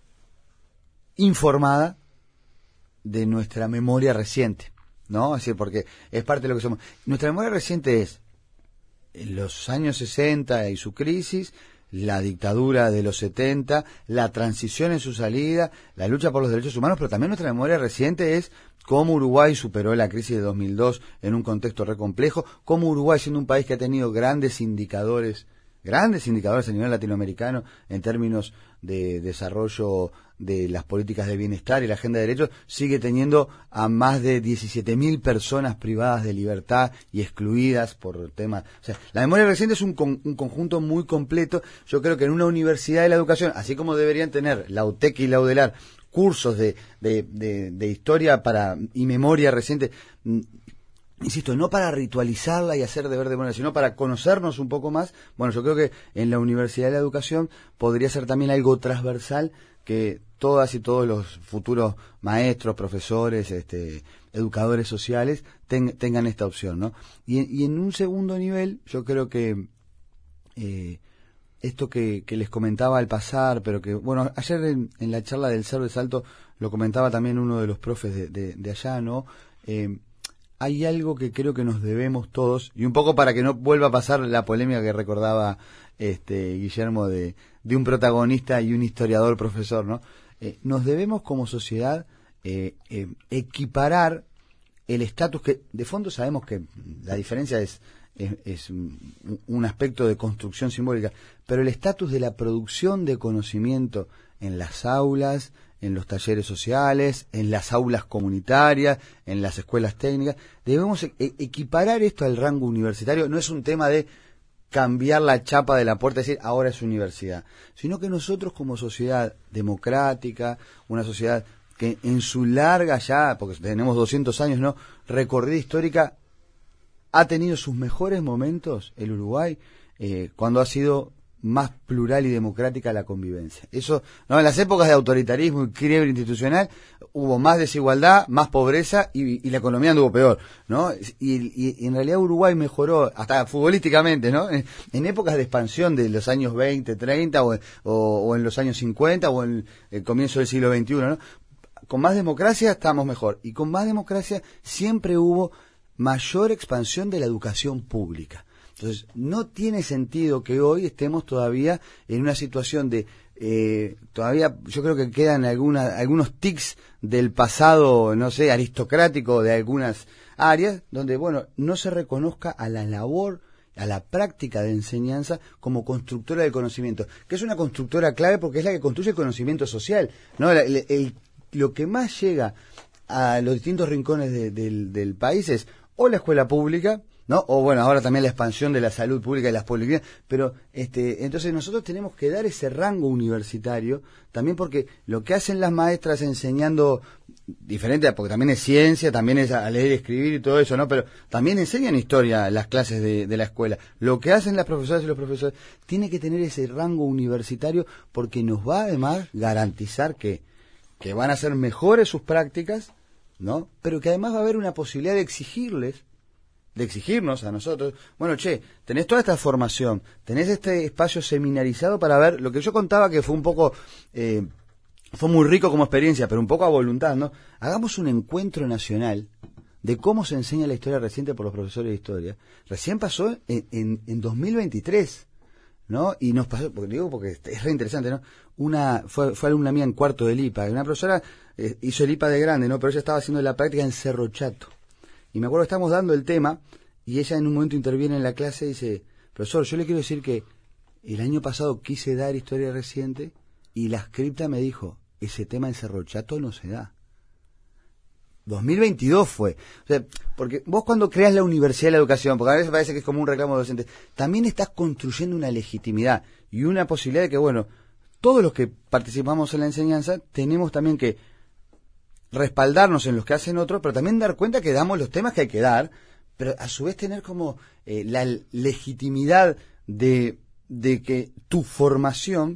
informada de nuestra memoria reciente, ¿no? Así, porque es parte de lo que somos. Nuestra memoria reciente es los años 60 y su crisis, la dictadura de los 70, la transición en su salida, la lucha por los derechos humanos, pero también nuestra memoria reciente es cómo Uruguay superó la crisis de 2002 en un contexto re complejo, cómo Uruguay, siendo un país que ha tenido grandes indicadores a nivel latinoamericano en términos de desarrollo de las políticas de bienestar y la agenda de derechos, sigue teniendo a más de 17.000 personas privadas de libertad y excluidas por temas. O sea, la memoria reciente es un conjunto muy completo. Yo creo que en una universidad de la educación, así como deberían tener la UTEC y la UDELAR cursos de historia y memoria reciente, insisto, no para ritualizarla y hacer deber de memoria, sino para conocernos un poco más. Bueno, yo creo que en la Universidad de la Educación podría ser también algo transversal, que todas y todos los futuros maestros, profesores, educadores sociales tengan esta opción, ¿no? Y en un segundo nivel, yo creo que esto que les comentaba al pasar, pero que, bueno, ayer en la charla del Cerro de Salto lo comentaba también uno de los profes de allá, ¿no? Hay algo que creo que nos debemos todos, y un poco para que no vuelva a pasar la polémica que recordaba Guillermo de un protagonista y un historiador profesor, ¿no? Nos debemos como sociedad equiparar el estatus, que de fondo sabemos que la diferencia es un aspecto de construcción simbólica, pero el estatus de la producción de conocimiento en las aulas, en los talleres sociales, en las aulas comunitarias, en las escuelas técnicas, debemos equiparar esto al rango universitario. No es un tema de cambiar la chapa de la puerta y decir ahora es universidad, sino que nosotros como sociedad democrática, una sociedad que en su larga ya, porque tenemos 200 años, ¿no?, recorrida histórica, ha tenido sus mejores momentos, el Uruguay, cuando ha sido más plural y democrática la convivencia. Eso, ¿no?, en las épocas de autoritarismo y quiebre institucional hubo más desigualdad, más pobreza y la economía anduvo peor, ¿no? Y en realidad Uruguay mejoró hasta futbolísticamente, ¿no? En épocas de expansión de los años 20, 30 o en los años 50 o en el comienzo del siglo XXI, ¿no? Con más democracia estamos mejor, y con más democracia siempre hubo mayor expansión de la educación pública. Entonces, no tiene sentido que hoy estemos todavía en una situación de, todavía yo creo que quedan algunos tics del pasado, no sé, aristocrático de algunas áreas, donde, bueno, no se reconozca a la labor a la práctica de enseñanza como constructora del conocimiento, que es una constructora clave porque es la que construye el conocimiento social, ¿no? Lo que más llega a los distintos rincones del país es o la escuela pública, ¿no? O bueno, ahora también la expansión de la salud pública y las policlínicas, pero entonces nosotros tenemos que dar ese rango universitario también, porque lo que hacen las maestras enseñando diferente, porque también es ciencia, también es a leer y escribir y todo eso, ¿no? Pero también enseñan historia las clases de la escuela. Lo que hacen las profesoras y los profesores tiene que tener ese rango universitario, porque nos va además garantizar que van a ser mejores sus prácticas, ¿no? Pero que además va a haber una posibilidad de exigirnos a nosotros, bueno, tenés toda esta formación, tenés este espacio seminarizado para ver lo que yo contaba, que fue un poco, fue muy rico como experiencia, pero un poco a voluntad, ¿no? Hagamos un encuentro nacional de cómo se enseña la historia reciente por los profesores de historia. Recién pasó en 2023, ¿no? Y nos pasó, porque es re interesante, ¿no? Fue alumna mía en cuarto del IPA, una profesora hizo el IPA de grande, ¿no? Pero ella estaba haciendo la práctica en Cerro Chato. Y me acuerdo que estábamos dando el tema, y ella en un momento interviene en la clase y dice, profesor, yo le quiero decir que el año pasado quise dar historia reciente, y la scripta me dijo, ese tema en Cerro Chato no se da. 2022 fue. O sea, porque vos cuando creas la Universidad de la Educación, porque a veces parece que es como un reclamo de docentes, también estás construyendo una legitimidad y una posibilidad de que, bueno, todos los que participamos en la enseñanza tenemos también que respaldarnos en los que hacen otros, pero también dar cuenta que damos los temas que hay que dar, pero a su vez tener como la legitimidad de que tu formación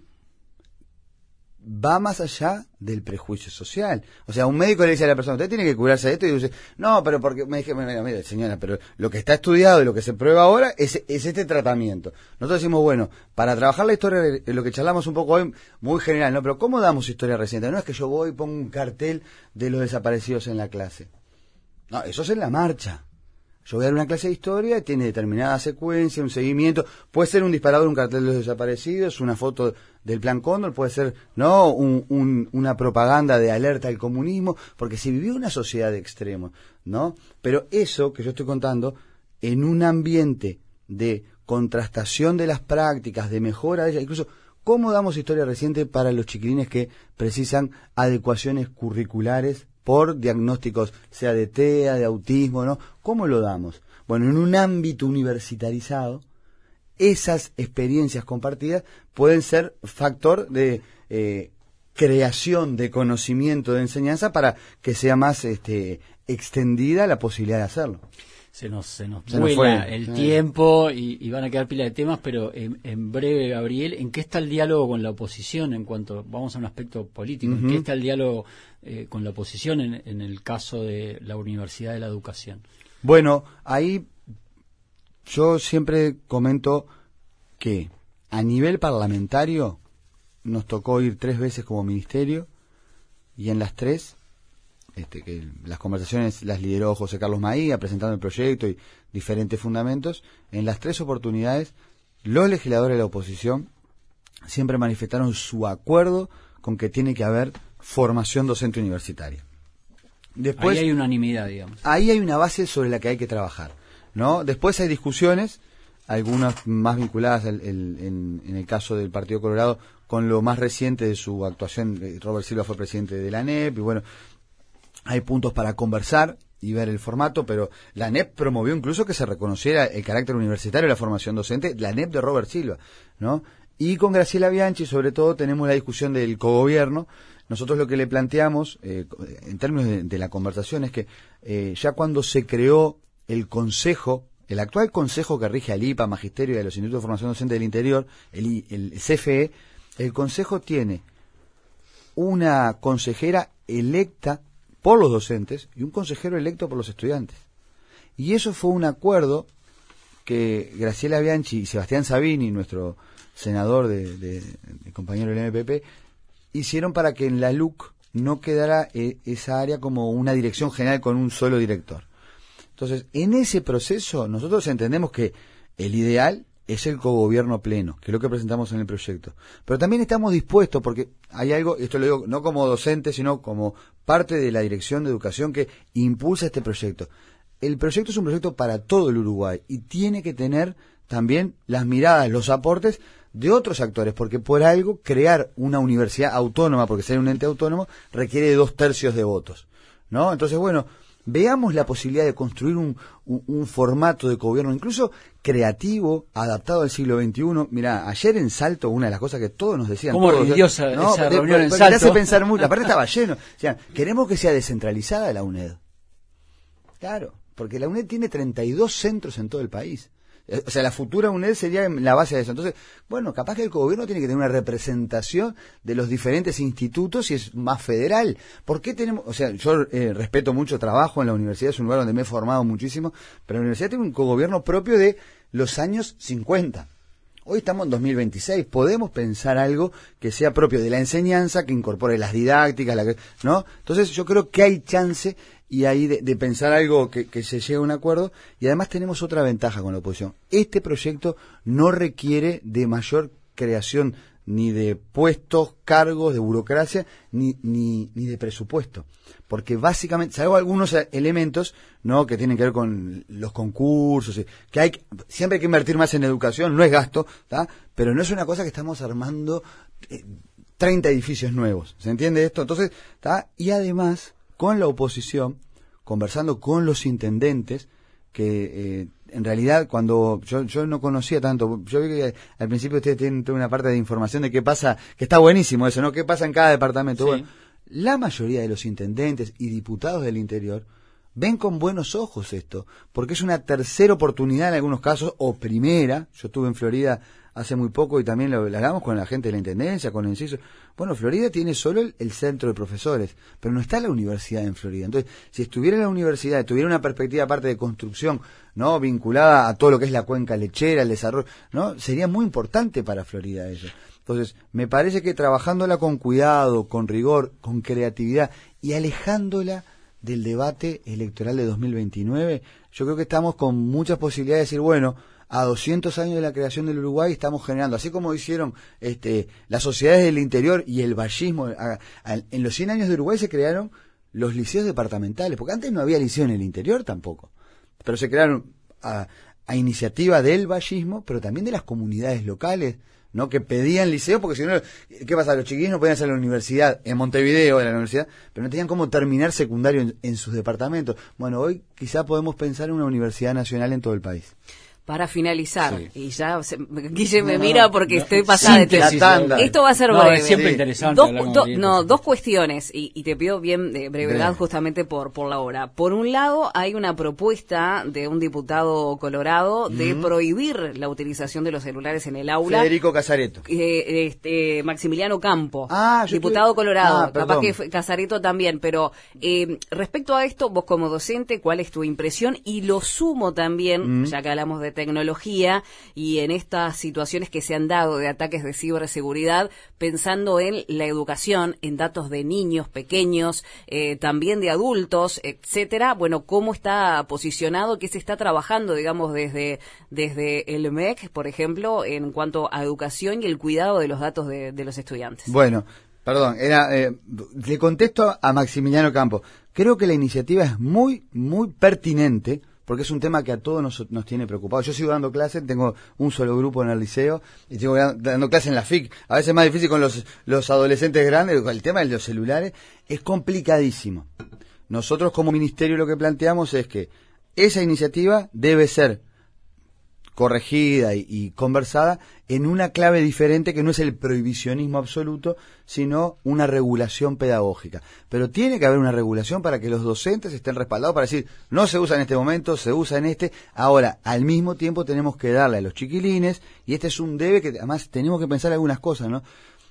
va más allá del prejuicio social. O sea, un médico le dice a la persona, usted tiene que curarse de esto, y dice, no, pero porque me dije, mira, señora, pero lo que está estudiado y lo que se prueba ahora es este tratamiento. Nosotros decimos, bueno, para trabajar la historia, lo que charlamos un poco hoy, muy general, ¿no? Pero ¿cómo damos historia reciente? No es que yo voy y pongo un cartel de los desaparecidos en la clase. No, eso es en la marcha. Yo voy a dar una clase de historia, tiene determinada secuencia, un seguimiento, puede ser un disparador, un cartel de los desaparecidos, una foto del Plan Cóndor, puede ser no una propaganda de alerta al comunismo, porque se vivió una sociedad de extremos, ¿no? Pero eso que yo estoy contando, en un ambiente de contrastación de las prácticas, de mejora de ellas, incluso cómo damos historia reciente para los chiquilines que precisan adecuaciones curriculares por diagnósticos, sea de TEA, de autismo, ¿no? ¿Cómo lo damos? Bueno, en un ámbito universitarizado, esas experiencias compartidas pueden ser factor de creación de conocimiento de enseñanza para que sea más extendida la posibilidad de hacerlo. Se nos vuela el tiempo y van a quedar pila de temas, pero en breve, Gabriel, ¿en qué está el diálogo con la oposición en cuanto, vamos a un aspecto político, ¿en qué está el diálogo con la oposición en el caso de la Universidad de la Educación? Bueno, ahí yo siempre comento que a nivel parlamentario nos tocó ir 3 veces como ministerio, y en las 3 que las conversaciones las lideró José Carlos Maía presentando el proyecto y diferentes fundamentos. En las 3 oportunidades los legisladores de la oposición siempre manifestaron su acuerdo con que tiene que haber formación docente universitaria. Después, ahí hay unanimidad, digamos. Ahí hay una base sobre la que hay que trabajar, ¿no? Después hay discusiones, algunas más vinculadas en el caso del Partido Colorado con lo más reciente de su actuación. Robert Silva fue presidente de la ANEP y bueno, hay puntos para conversar y ver el formato, pero la ANEP promovió incluso que se reconociera el carácter universitario de la formación docente, la ANEP de Robert Silva, ¿no? Y con Graciela Bianchi, sobre todo, tenemos la discusión del cogobierno. Nosotros lo que le planteamos, en términos de la conversación, es que ya cuando se creó el consejo, el actual consejo que rige al IPA, Magisterio y a los Institutos de Formación Docente del Interior, el CFE, el consejo tiene una consejera electa por los docentes y un consejero electo por los estudiantes. Y eso fue un acuerdo que Graciela Bianchi y Sebastián Sabini, nuestro senador de compañero del MPP, hicieron para que en la LUC no quedara esa área como una dirección general con un solo director. Entonces, en ese proceso nosotros entendemos que el ideal es el cogobierno pleno, que es lo que presentamos en el proyecto. Pero también estamos dispuestos, porque hay algo, esto lo digo no como docente, sino como parte de la Dirección de Educación que impulsa este proyecto. El proyecto es un proyecto para todo el Uruguay y tiene que tener también las miradas, los aportes de otros actores, porque por algo crear una universidad autónoma, porque ser un ente autónomo, requiere de 2/3 de votos, ¿no? Entonces, bueno, veamos la posibilidad de construir un formato de gobierno, incluso creativo, adaptado al siglo XXI. Mirá, ayer en Salto, una de las cosas que todos nos decían... ¿Cómo todos, rindió esa reunión en Salto? Salto? Te hace pensar mucho, aparte estaba lleno. O sea, queremos que sea descentralizada la UNED. Claro, porque la UNED tiene 32 centros en todo el país. O sea, la futura UNED sería la base de eso. Entonces, bueno, capaz que el gobierno tiene que tener una representación de los diferentes institutos y es más federal. ¿Por qué tenemos...? O sea, yo respeto mucho, trabajo en la universidad, es un lugar donde me he formado muchísimo, pero la universidad tiene un cogobierno propio de los años 50. Hoy estamos en 2026, podemos pensar algo que sea propio de la enseñanza, que incorpore las didácticas, ¿no? Entonces yo creo que hay chance y ahí de pensar algo que se llegue a un acuerdo, y además tenemos otra ventaja con la oposición. Este proyecto no requiere de mayor creación ni de puestos, cargos, de burocracia, ni de presupuesto. Porque básicamente, salvo algunos elementos, ¿no?, que tienen que ver con los concursos, que siempre hay que invertir más en educación, no es gasto, ¿tá? Pero no es una cosa que estamos armando 30 edificios nuevos, ¿se entiende esto? Entonces, ¿tá? Y además, con la oposición, conversando con los intendentes, que en realidad cuando yo no conocía tanto, yo vi que al principio ustedes tienen toda una parte de información de qué pasa, que está buenísimo eso, ¿no? ¿Qué pasa en cada departamento? Sí. Bueno, la mayoría de los intendentes y diputados del interior ven con buenos ojos esto, porque es una tercera oportunidad en algunos casos, o primera. Yo estuve en Florida hace muy poco y también lo hablamos con la gente de la intendencia, con el inciso. Bueno, Florida tiene solo el centro de profesores, pero no está la universidad en Florida. Entonces, si estuviera la universidad, tuviera una perspectiva aparte de construcción, ¿no?, vinculada a todo lo que es la cuenca lechera, el desarrollo, ¿no?, sería muy importante para Florida eso. Entonces, me parece que trabajándola con cuidado, con rigor, con creatividad y alejándola del debate electoral de 2029, yo creo que estamos con muchas posibilidades de decir, bueno, a 200 años de la creación del Uruguay estamos generando, así como hicieron las sociedades del interior y el vallismo, en los 100 años de Uruguay se crearon los liceos departamentales, porque antes no había liceo en el interior tampoco, pero se crearon a iniciativa del vallismo, pero también de las comunidades locales, ¿no?, que pedían liceo, porque si no, ¿qué pasa? Los chiquillos no podían hacer la universidad en Montevideo, en la universidad, pero no tenían cómo terminar secundario en sus departamentos. Bueno, hoy quizá podemos pensar en una universidad nacional en todo el país. Para finalizar, sí. Y ya Guille me mira porque estoy pasada de tiempo. Esto va a ser breve. Es siempre interesante. Dos cuestiones, y te pido bien de brevedad justamente por la hora. Por un lado, hay una propuesta de un diputado colorado de prohibir la utilización de los celulares en el aula. Federico Casareto. Maximiliano Campo, yo diputado colorado. perdón. Capaz que Casareto también, pero respecto a esto, vos como docente, ¿cuál es tu impresión? Y lo sumo también, ya que hablamos de tecnología y en estas situaciones que se han dado de ataques de ciberseguridad, pensando en la educación, en datos de niños pequeños, también de adultos, etcétera. Bueno, ¿cómo está posicionado? ¿Qué se está trabajando, digamos, desde el MEC, por ejemplo, en cuanto a educación y el cuidado de los datos de los estudiantes? Bueno, perdón, le contesto a Maximiliano Campo. Creo que la iniciativa es muy, muy pertinente, porque es un tema que a todos nos tiene preocupados. Yo sigo dando clases, tengo un solo grupo en el liceo, y sigo dando clases en la FIC. A veces es más difícil con los adolescentes grandes, el tema de los celulares es complicadísimo. Nosotros como ministerio lo que planteamos es que esa iniciativa debe ser corregida y conversada en una clave diferente, que no es el prohibicionismo absoluto, sino una regulación pedagógica. Pero tiene que haber una regulación para que los docentes estén respaldados para decir, no se usa en este momento, se usa en este. Ahora, al mismo tiempo tenemos que darle a los chiquilines, y este es un debe que además tenemos que pensar algunas cosas, ¿no?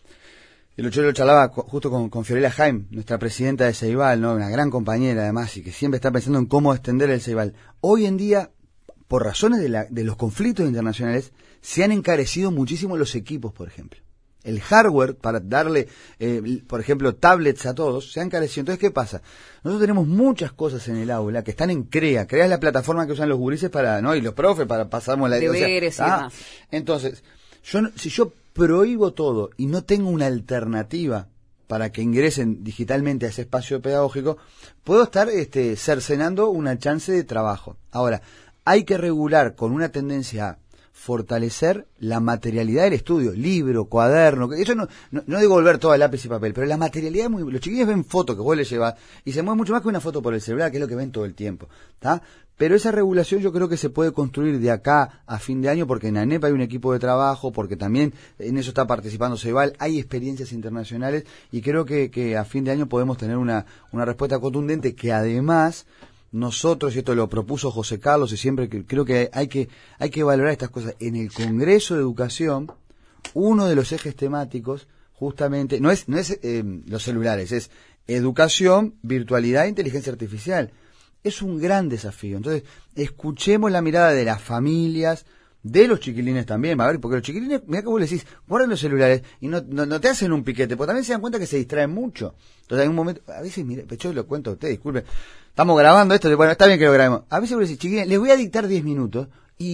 Yo lo charlaba justo con Fiorella Jaime, nuestra presidenta de Ceibal, ¿no?, una gran compañera además, y que siempre está pensando en cómo extender el Ceibal. Hoy en día, por razones de los conflictos internacionales, se han encarecido muchísimo los equipos, por ejemplo. El hardware, para darle, por ejemplo, tablets a todos, se ha encarecido. Entonces, ¿qué pasa? Nosotros tenemos muchas cosas en el aula que están en CREA. CREA es la plataforma que usan los gurises y los profes para pasarnos la... Deberes y demás. Entonces, si yo prohíbo todo y no tengo una alternativa para que ingresen digitalmente a ese espacio pedagógico, puedo estar cercenando una chance de trabajo. Ahora, hay que regular con una tendencia a fortalecer la materialidad del estudio, libro, cuaderno, eso no digo volver todo a lápiz y papel, pero la materialidad los chiquillos ven fotos que vos les llevas y se mueve mucho más que una foto por el celular, que es lo que ven todo el tiempo, ¿está? Pero esa regulación yo creo que se puede construir de acá a fin de año, porque en ANEP hay un equipo de trabajo, porque también en eso está participando Ceibal, hay experiencias internacionales, y creo que a fin de año podemos tener una respuesta contundente que además nosotros, y esto lo propuso José Carlos, y siempre creo que hay que valorar estas cosas. En el Congreso de Educación, uno de los ejes temáticos, justamente, no es los celulares, es educación, virtualidad e inteligencia artificial. Es un gran desafío. Entonces, escuchemos la mirada de las familias, de los chiquilines también, a ver, porque los chiquilines, mira que vos le decís, guarden los celulares y no te hacen un piquete, porque también se dan cuenta que se distraen mucho. Entonces hay un momento, a veces, mire, yo lo cuento a usted, disculpe, estamos grabando esto, bueno, está bien que lo grabemos. A veces vos le decís, chiquilines, les voy a dictar 10 minutos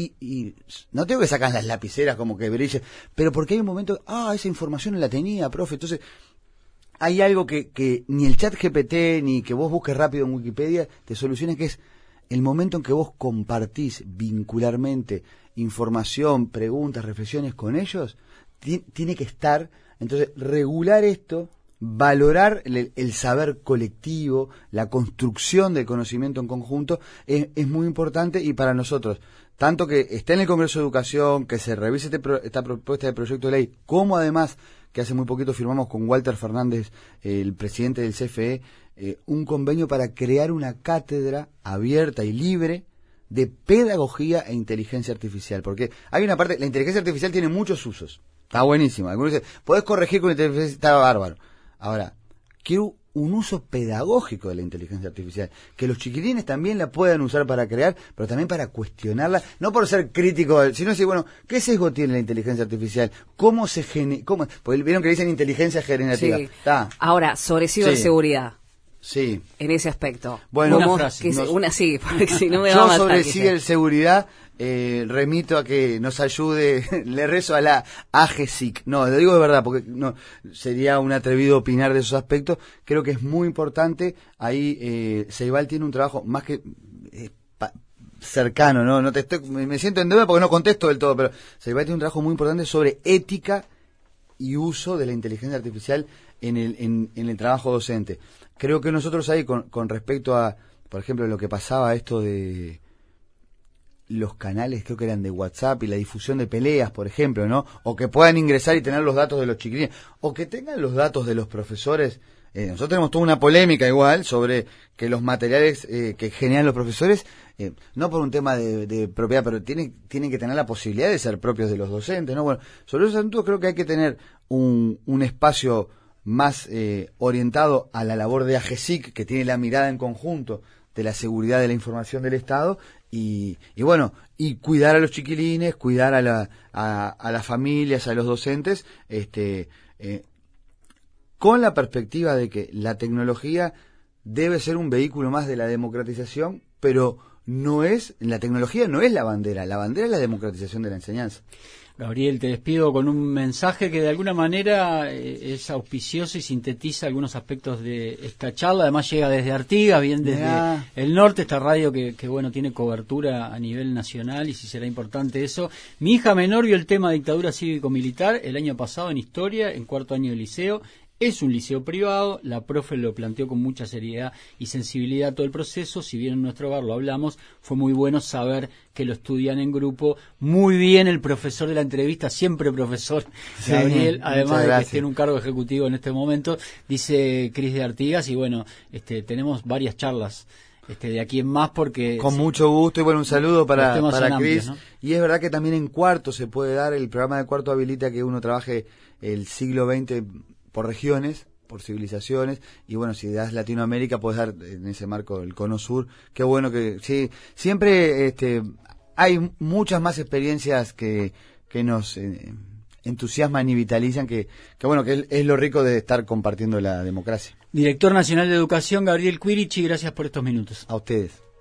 y no tengo que sacar las lapiceras como que brille, pero porque hay un momento, esa información no la tenía, profe, entonces hay algo que ni el chat GPT ni que vos busques rápido en Wikipedia te soluciona, que es el momento en que vos compartís vincularmente información, preguntas, reflexiones con ellos, tiene que estar. Entonces, regular esto, valorar el saber colectivo, la construcción del conocimiento en conjunto, es muy importante, y para nosotros, tanto que esté en el Congreso de Educación, que se revise esta propuesta de proyecto de ley, como además que hace muy poquito firmamos con Walter Fernández, el presidente del CFE, un convenio para crear una cátedra abierta y libre de pedagogía e inteligencia artificial, porque hay una parte, la inteligencia artificial tiene muchos usos, está buenísimo, algunos dicen, podés corregir con inteligencia, está bárbaro. Ahora, quiero un uso pedagógico de la inteligencia artificial, que los chiquilines también la puedan usar para crear, pero también para cuestionarla, no por ser crítico, sino decir, bueno, ¿qué sesgo tiene la inteligencia artificial? ¿Cómo se genera? Porque vieron que dicen inteligencia generativa. Sí. ¿Tá? Ahora, sobre ciberseguridad. Sí. En ese aspecto. Bueno, una frase. Sí, porque si no me va a matar. Yo sobre ciberseguridad remito a que nos ayude, le rezo a la AGESIC. No, lo digo de verdad, porque no sería un atrevido opinar de esos aspectos. Creo que es muy importante. Ahí Ceibal tiene un trabajo más que cercano, ¿no? Me siento en deuda porque no contesto del todo, pero Ceibal tiene un trabajo muy importante sobre ética y uso de la inteligencia artificial en el trabajo docente. Creo que nosotros ahí, con respecto a, por ejemplo, lo que pasaba esto de los canales, creo que eran de WhatsApp, y la difusión de peleas, por ejemplo, ¿no? O que puedan ingresar y tener los datos de los chiquilines, o que tengan los datos de los profesores. Nosotros tenemos toda una polémica igual sobre que los materiales que generan los profesores, no por un tema de propiedad, pero tienen que tener la posibilidad de ser propios de los docentes, ¿no? Bueno, sobre esos asuntos creo que hay que tener un espacio más orientado a la labor de AGESIC, que tiene la mirada en conjunto de la seguridad de la información del Estado, y bueno, y cuidar a los chiquilines, cuidar a las familias, a los docentes, con la perspectiva de que la tecnología debe ser un vehículo más de la democratización, pero la tecnología no es la bandera es la democratización de la enseñanza. Gabriel, te despido con un mensaje que de alguna manera es auspicioso y sintetiza algunos aspectos de esta charla. Además llega desde Artigas, bien desde el norte, esta radio que bueno, tiene cobertura a nivel nacional, y si será importante eso. Mi hija menor vio el tema dictadura cívico-militar el año pasado en Historia, en cuarto año de liceo. Es un liceo privado, la profe lo planteó con mucha seriedad y sensibilidad todo el proceso. Si bien en nuestro hogar lo hablamos, fue muy bueno saber que lo estudian en grupo. Muy bien el profesor de la entrevista, siempre profesor Gabriel, además de que esté en un cargo ejecutivo en este momento, dice Cris de Artigas, y bueno, tenemos varias charlas de aquí en más, porque con mucho gusto, y bueno, un saludo para Cris, ¿no? Y es verdad que también en cuarto se puede dar, el programa de cuarto habilita que uno trabaje el siglo XX por regiones, por civilizaciones, y bueno, si das Latinoamérica puedes dar en ese marco el Cono Sur. Qué bueno que sí, siempre hay muchas más experiencias que nos entusiasman y vitalizan, que bueno, que es lo rico de estar compartiendo la democracia. Director Nacional de Educación, Gabriel Quirici, gracias por estos minutos. A ustedes.